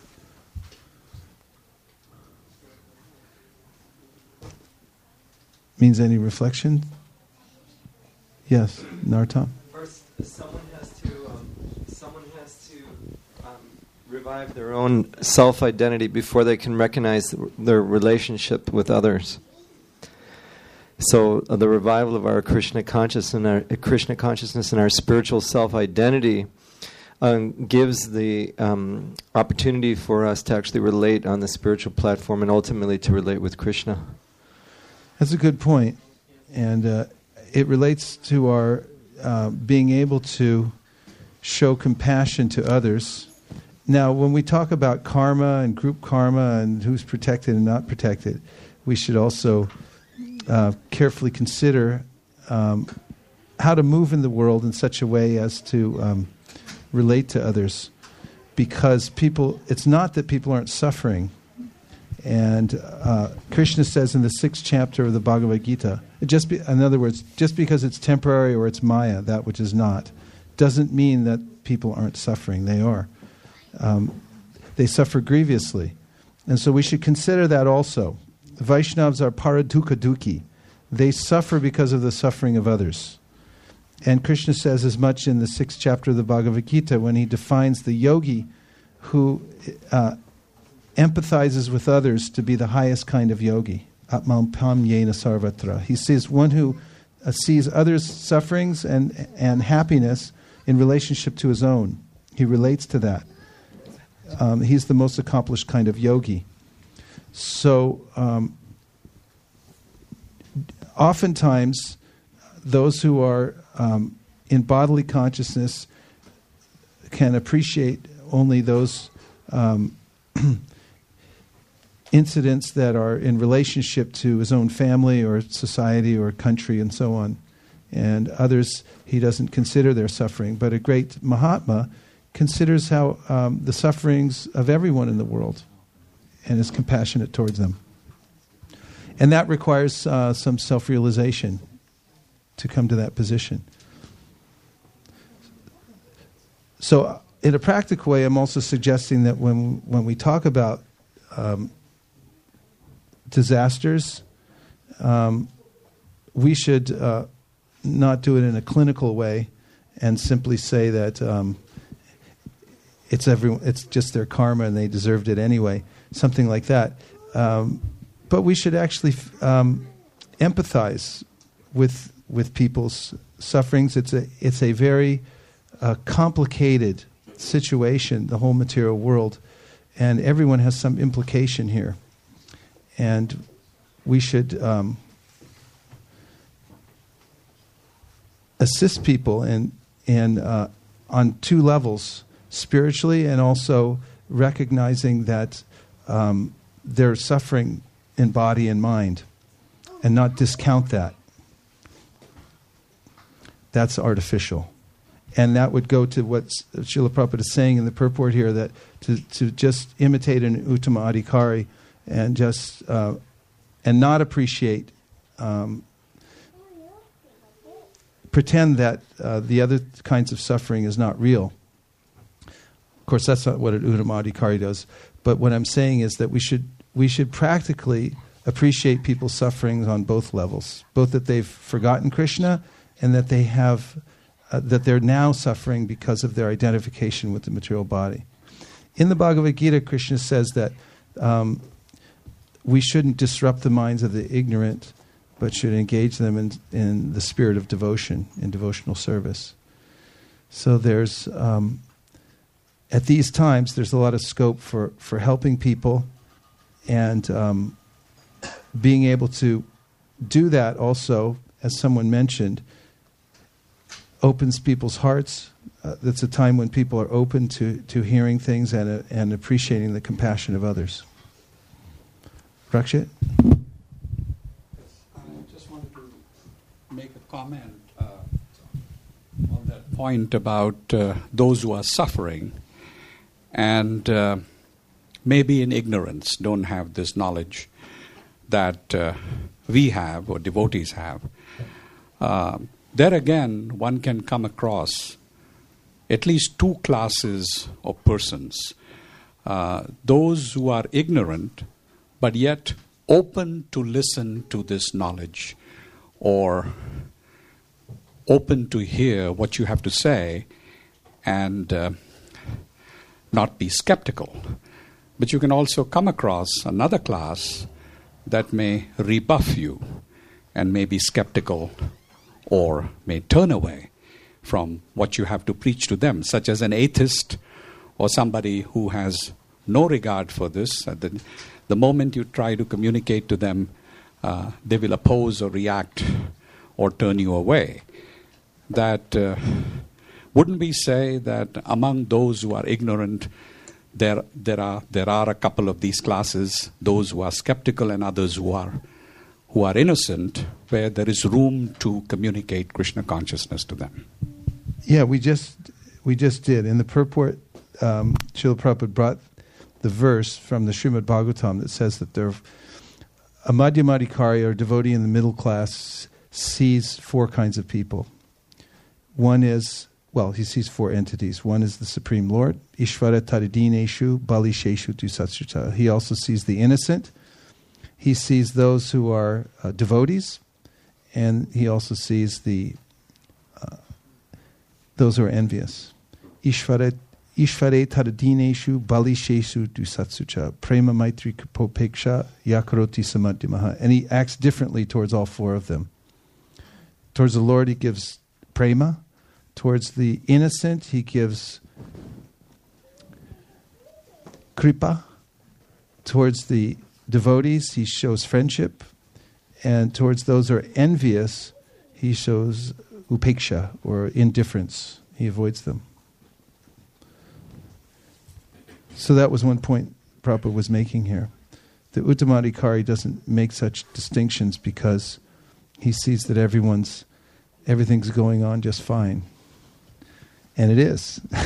Means any reflection? Yes, Nartam. First, someone has to um, someone has to um, revive their own self-identity before they can recognize their relationship with others. So, uh, the revival of our Krishna consciousness and our uh, Krishna consciousness and our spiritual self-identity um, gives the um, opportunity for us to actually relate on the spiritual platform and ultimately to relate with Krishna. That's a good point, and uh, it relates to our uh, being able to show compassion to others. Now, when we talk about karma and group karma and who's protected and not protected, we should also uh, carefully consider um, how to move in the world in such a way as to um, relate to others, because people, it's not that people aren't suffering. And uh, Krishna says in the sixth chapter of the Bhagavad Gita, just be, in other words, just because it's temporary or it's Maya, that which is not, doesn't mean that people aren't suffering. They are. Um, they suffer grievously. And so we should consider that also. The Vaishnavas are paradukha dukhi. They suffer because of the suffering of others. And Krishna says as much in the sixth chapter of the Bhagavad Gita when he defines the yogi who Uh, empathizes with others to be the highest kind of yogi. Atmam pam yena sarvatra. He says one who uh, sees others' sufferings and and happiness in relationship to his own. He relates to that. Um, he's the most accomplished kind of yogi. So, um, oftentimes, those who are um, in bodily consciousness can appreciate only those um, incidents that are in relationship to his own family or society or country and so on. And others, he doesn't consider their suffering. But a great Mahatma considers how um, the sufferings of everyone in the world and is compassionate towards them. And that requires uh, some self-realization to come to that position. So in a practical way, I'm also suggesting that when when we talk about um, disasters, um, we should uh, not do it in a clinical way and simply say that um, it's everyone, it's just their karma and they deserved it anyway, something like that. Um, but we should actually um, empathize with with people's sufferings. It's a it's a very uh, complicated situation, the whole material world, and everyone has some implication here. And we should um, assist people in in uh, on two levels, spiritually and also recognizing that um, they're suffering in body and mind, and not discount that. That's artificial. And that would go to what Srila Prabhupada is saying in the purport here, that to, to just imitate an Uttama Adhikari and just uh, and not appreciate, um, pretend that uh, the other kinds of suffering is not real. Of course, that's not what an Uttama Adhikari does. But what I'm saying is that we should we should practically appreciate people's sufferings on both levels, both that they've forgotten Krishna and that they have. Uh, that they're now suffering because of their identification with the material body. In the Bhagavad Gita, Krishna says that um, we shouldn't disrupt the minds of the ignorant, but should engage them in, in the spirit of devotion, in devotional service. So there's, um, at these times, there's a lot of scope for, for helping people, and um, being able to do that also, as someone mentioned, opens people's hearts. Uh, that's a time when people are open to, to hearing things and uh, and appreciating the compassion of others. Rakshit? I just wanted to make a comment uh, on that point about uh, those who are suffering and uh, maybe in ignorance don't have this knowledge that uh, we have or devotees have. Uh, There again, one can come across at least two classes of persons. Uh, those who are ignorant, but yet open to listen to this knowledge, or open to hear what you have to say, and uh, not be skeptical. But you can also come across another class that may rebuff you and may be skeptical, or may turn away from what you have to preach to them, such as an atheist or somebody who has no regard for this. At the, the moment you try to communicate to them, uh, they will oppose or react or turn you away. That uh, wouldn't we say that among those who are ignorant, there there are there are a couple of these classes, those who are skeptical and others who are who are innocent, where there is room to communicate Krishna consciousness to them. Yeah, we just we just did. In the purport, um, Srila Prabhupada brought the verse from the Srimad Bhagavatam that says that there, a Madhyamadikari, or devotee in the middle class, sees four kinds of people. One is, well, he sees four entities. One is the Supreme Lord, Ishvara Tadidineshu Bali Sheshu Dusatsuta. He also sees the innocent. He sees those who are uh, devotees, and he also sees the uh, those who are envious. Ishvare Ishvare Tadidineshu Bali Sheshu Dusatsucha Prema Maitri Kupopeksha Yakaroti Samadhyamaha. And he acts differently towards all four of them. Towards the Lord he gives prema. Towards the innocent he gives kripa. Towards the devotees he shows friendship. And towards those who are envious he shows upeksha, or indifference. He avoids them. So that was one point Prabhupada was making here. The Uttamadikari doesn't make such distinctions because he sees that everyone's everything's going on just fine. And it is. But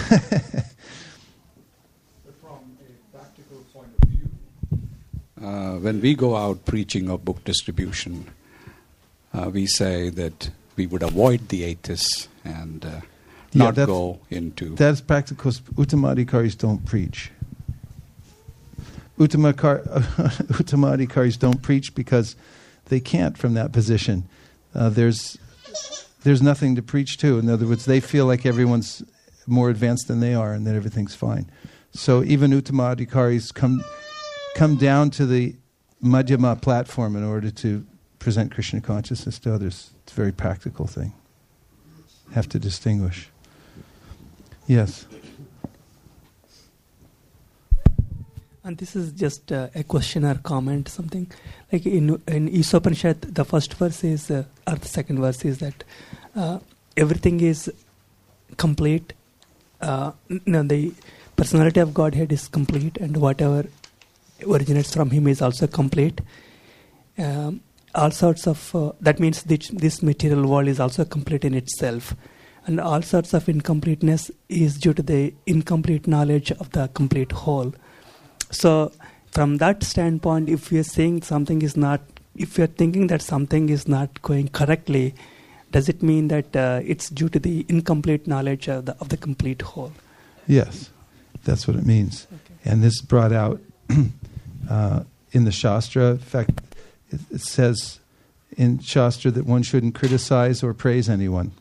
from a practical point of view, uh, when we go out preaching or book distribution, uh, we say that we would avoid the atheists and uh, not yeah, go into... That's practical. Uttamadikaris don't preach. Uttamakar, Uttamadikaris don't preach because they can't from that position. Uh, there's there's nothing to preach to. In other words, they feel like everyone's more advanced than they are and that everything's fine. So even Uttamadikaris come come down to the Madhyama platform in order to present Krishna consciousness to others. It's a very practical thing. Have to distinguish. Yes. And this is just uh, a question or comment, something like in in Isopanishad, the first verse is, uh, or the second verse is that uh, everything is complete. Uh, no, the personality of Godhead is complete, and whatever originates from Him is also complete. Um, all sorts of uh, that means this, this material world is also complete in itself, and all sorts of incompleteness is due to the incomplete knowledge of the complete whole. So, from that standpoint, if we are saying something is not, if we are thinking that something is not going correctly, does it mean that uh, it's due to the incomplete knowledge of the, of the complete whole? Yes, that's what it means. Okay. And this is brought out uh, in the Shastra. In fact, it, it says in Shastra that one shouldn't criticize or praise anyone,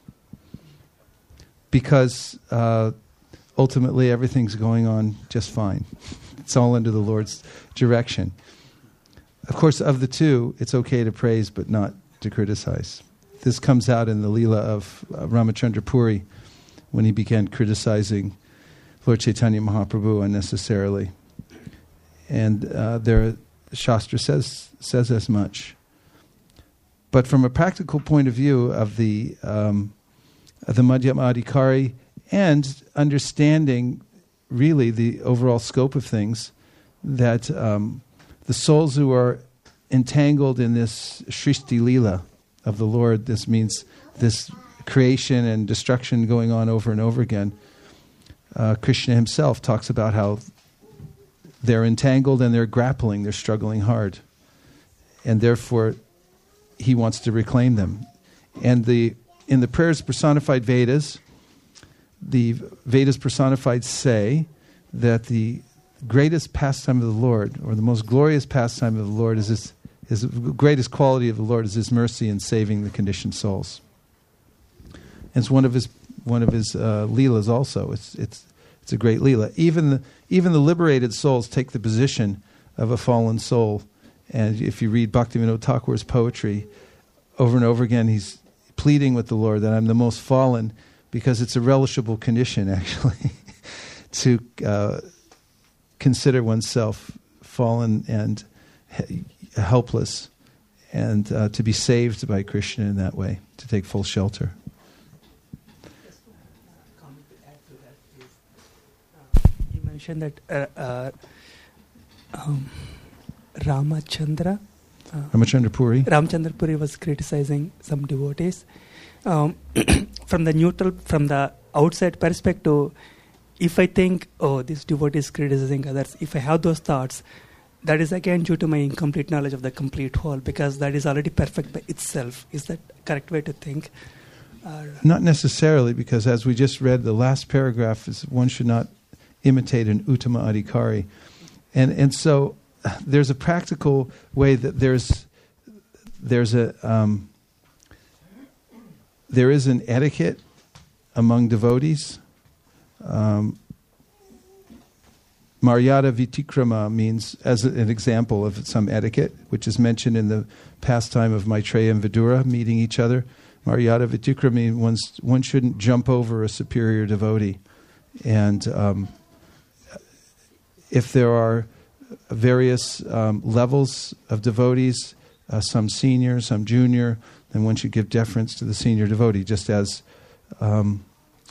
because uh, ultimately everything's going on just fine. It's all under the Lord's direction. Of course, of the two, it's okay to praise but not to criticize. This comes out in the Leela of uh, Ramachandra Puri when he began criticizing Lord Chaitanya Mahaprabhu unnecessarily. And uh, there, Shastra says says as much. But from a practical point of view of the um, of the Madhyama Adhikari and understanding really the overall scope of things, that um, the souls who are entangled in this Shrishti Leela of the Lord, this means this creation and destruction going on over and over again, uh, Krishna himself talks about how they're entangled and they're grappling, they're struggling hard. And therefore, he wants to reclaim them. And the in the prayers personified Vedas, the Vedas personified say that the greatest pastime of the Lord, or the most glorious pastime of the Lord, is his, his greatest quality of the Lord is his mercy in saving the conditioned souls. And it's one of his one of his uh, leelas also. It's it's it's a great leela. Even the even the liberated souls take the position of a fallen soul. And if you read Bhaktivinoda Thakur's poetry, over and over again, he's pleading with the Lord that I'm the most fallen, because it's a relishable condition, actually, to uh, consider oneself fallen and he- helpless, and uh, to be saved by Krishna in that way, to take full shelter. You mentioned that uh, uh, um, Ramachandra, uh, Ramachandra Puri. Ramachandra Puri was criticizing some devotees. Um, from the neutral, from the outside perspective, if I think, oh, this devotee is criticizing others, if I have those thoughts, that is again due to my incomplete knowledge of the complete whole, because that is already perfect by itself. Is that correct way to think? Or Not necessarily, because as we just read, the last paragraph is one should not imitate an Uttama Adhikari. And and so there's a practical way that there's there's a um, there is an etiquette among devotees. Um, Maryada Vitikrama means, as a, an example of some etiquette, which is mentioned in the pastime of Maitreya and Vidura meeting each other. Maryada Vitikrama means one's, one shouldn't jump over a superior devotee. And um, if there are various um, levels of devotees, uh, some senior, some junior, then one should give deference to the senior devotee, just as um,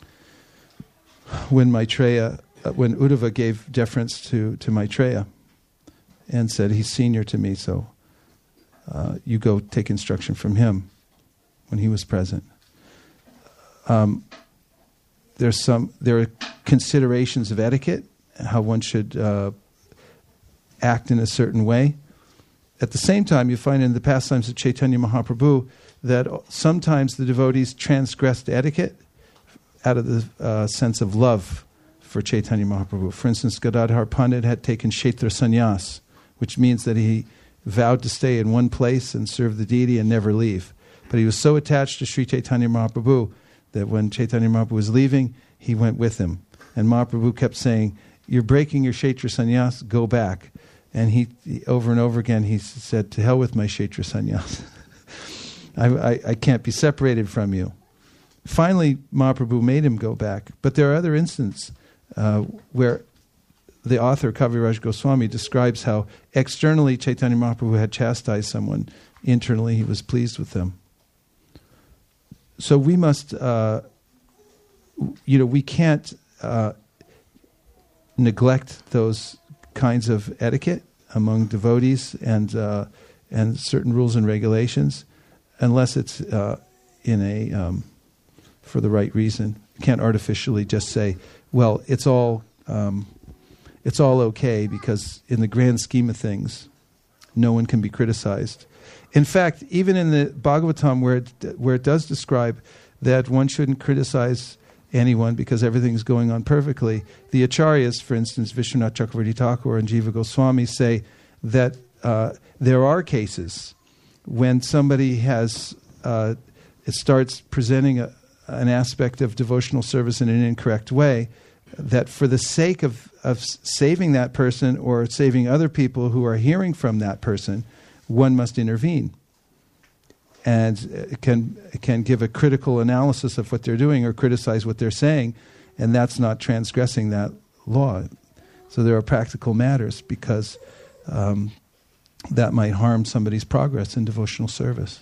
when Maitreya, uh, when Uddhava gave deference to, to Maitreya and said, he's senior to me, so uh, you go take instruction from him when he was present. Um, there's some, there are considerations of etiquette, how one should uh, act in a certain way. At the same time, you find in the pastimes of Chaitanya Mahaprabhu that sometimes the devotees transgressed etiquette out of the uh, sense of love for Chaitanya Mahaprabhu. For instance, Gadadhar Pandit had taken Kshetra Sannyas, which means that he vowed to stay in one place and serve the deity and never leave. But he was so attached to Sri Chaitanya Mahaprabhu that when Chaitanya Mahaprabhu was leaving, he went with him. And Mahaprabhu kept saying, you're breaking your Kshetra Sannyas, go back. And he, he over and over again, he said, to hell with my Kshetra Sannyas. I, I, I can't be separated from you. Finally, Mahaprabhu made him go back. But there are other instances uh, where the author, Kaviraj Goswami, describes how externally Chaitanya Mahaprabhu had chastised someone. Internally, he was pleased with them. So we must, uh, you know, we can't uh, neglect those kinds of etiquette among devotees and uh, and certain rules and regulations, unless it's uh, in a um, for the right reason. You can't artificially just say, "Well, it's all um, it's all okay," because in the grand scheme of things, no one can be criticized. In fact, even in the Bhagavatam, where it, where it does describe that one shouldn't criticize anyone because everything's going on perfectly, the Acharyas, for instance, Vishwanath Chakravarti Thakur and Jiva Goswami, say that uh, there are cases when somebody has uh, it starts presenting a, an aspect of devotional service in an incorrect way, that for the sake of, of saving that person or saving other people who are hearing from that person, one must intervene and can can give a critical analysis of what they're doing or criticize what they're saying, and that's not transgressing that law. So there are practical matters because um, that might harm somebody's progress in devotional service.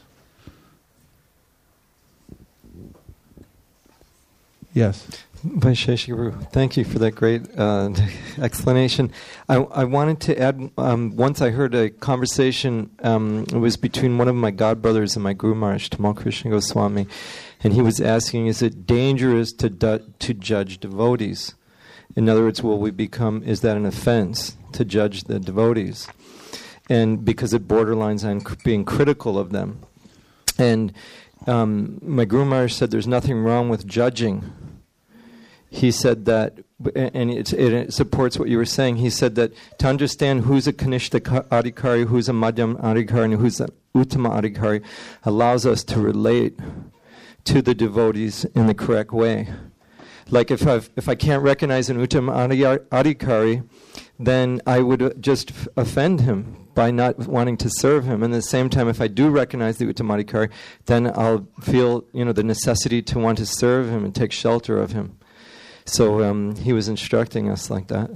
Yes. Vaisheshikaru, thank you for that great uh, explanation. I, I wanted to add, um, once I heard a conversation, um, it was between one of my godbrothers and my Guru Maharaj, Tamal Krishna Goswami, and he was asking, is it dangerous to du- to judge devotees? In other words, will we become, is that an offense to judge the devotees? And because it borderlines on cr- being critical of them. And um, my Guru Maharaj said there's nothing wrong with judging. He said that, and it, it supports what you were saying, he said that to understand who's a Kanishta Adhikari, who's a Madhyam Adhikari, and who's an Uttama Adhikari allows us to relate to the devotees in the correct way. Like if, I've, if I can't recognize an Uttama Adhikari, then I would just f- offend him by not wanting to serve him. And at the same time, if I do recognize the Uttama Adhikari, then I'll feel, you know, the necessity to want to serve him and take shelter of him. So um, he was instructing us like that.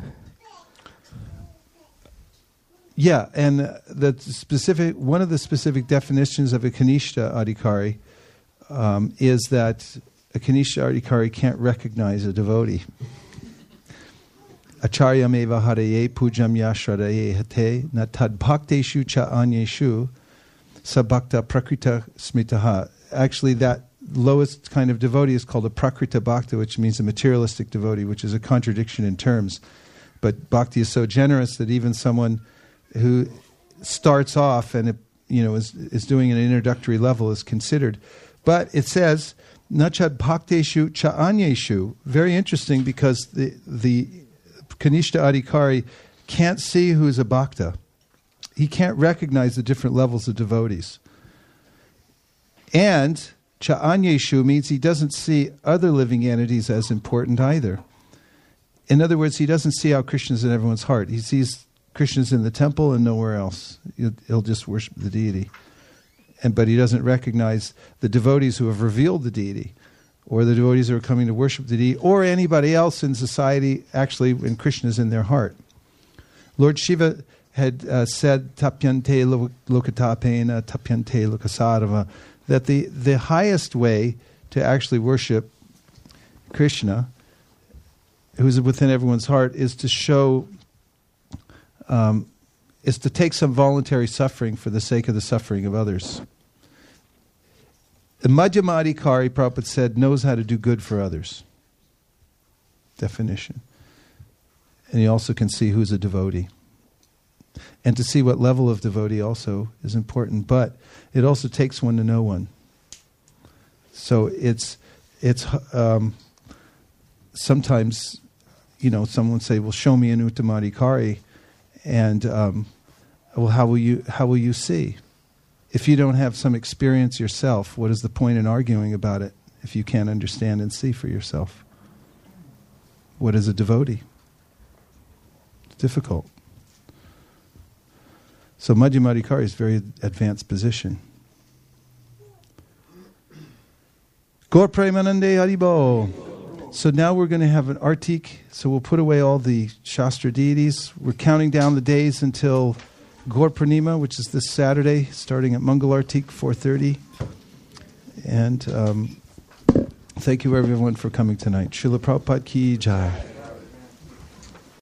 Yeah, and the specific one of the specific definitions of a Kanishta Adhikari um, is that a Kanishta Adhikari can't recognize a devotee. Acharyam eva haraye pujam yashradaye hate na tad bhakteshu cha anyeshu sabhakta prakrita smitaha. Actually, that lowest kind of devotee is called a prakrita bhakta, which means a materialistic devotee, which is a contradiction in terms. But bhakti is so generous that even someone who starts off and it, you know is is doing an introductory level is considered. But it says nachad bhakteshu cha anyeshu. Very interesting, because the the Kanishta Adhikari can't see who's a bhakta. He can't recognize the different levels of devotees. And Cha'anyeshu means he doesn't see other living entities as important either. In other words, he doesn't see how Krishna's in everyone's heart. He sees Krishna's in the temple and nowhere else. He'll, he'll just worship the deity. And but he doesn't recognize the devotees who have revealed the deity, or the devotees who are coming to worship the deity, or anybody else in society actually when Krishna's in their heart. Lord Shiva had uh, said, Tapyante lokatapena, tapyante lokasarava, that the, the highest way to actually worship Krishna, who's within everyone's heart, is to show, um, is to take some voluntary suffering for the sake of the suffering of others. The Madhyama Adhikari, Prabhupada said, knows how to do good for others. Definition. And he also can see who's a devotee. And to see what level of devotee also is important. But it also takes one to know one. So it's it's um, sometimes, you know, someone would say, "Well, show me an Uttama Adhikari," and um, well, how will you how will you see? If you don't have some experience yourself, what is the point in arguing about it if you can't understand and see for yourself? What is a devotee? It's difficult. So Madhyama Adhikari is a very advanced position. Gaur Premanande Haribo. So now we're going to have an artik. So we'll put away all the Shastra deities. We're counting down the days until Gaur Purnima, which is this Saturday, starting at Mangal Artik, four thirty. And um, thank you everyone for coming tonight. Srila Prabhupada Ki Jai.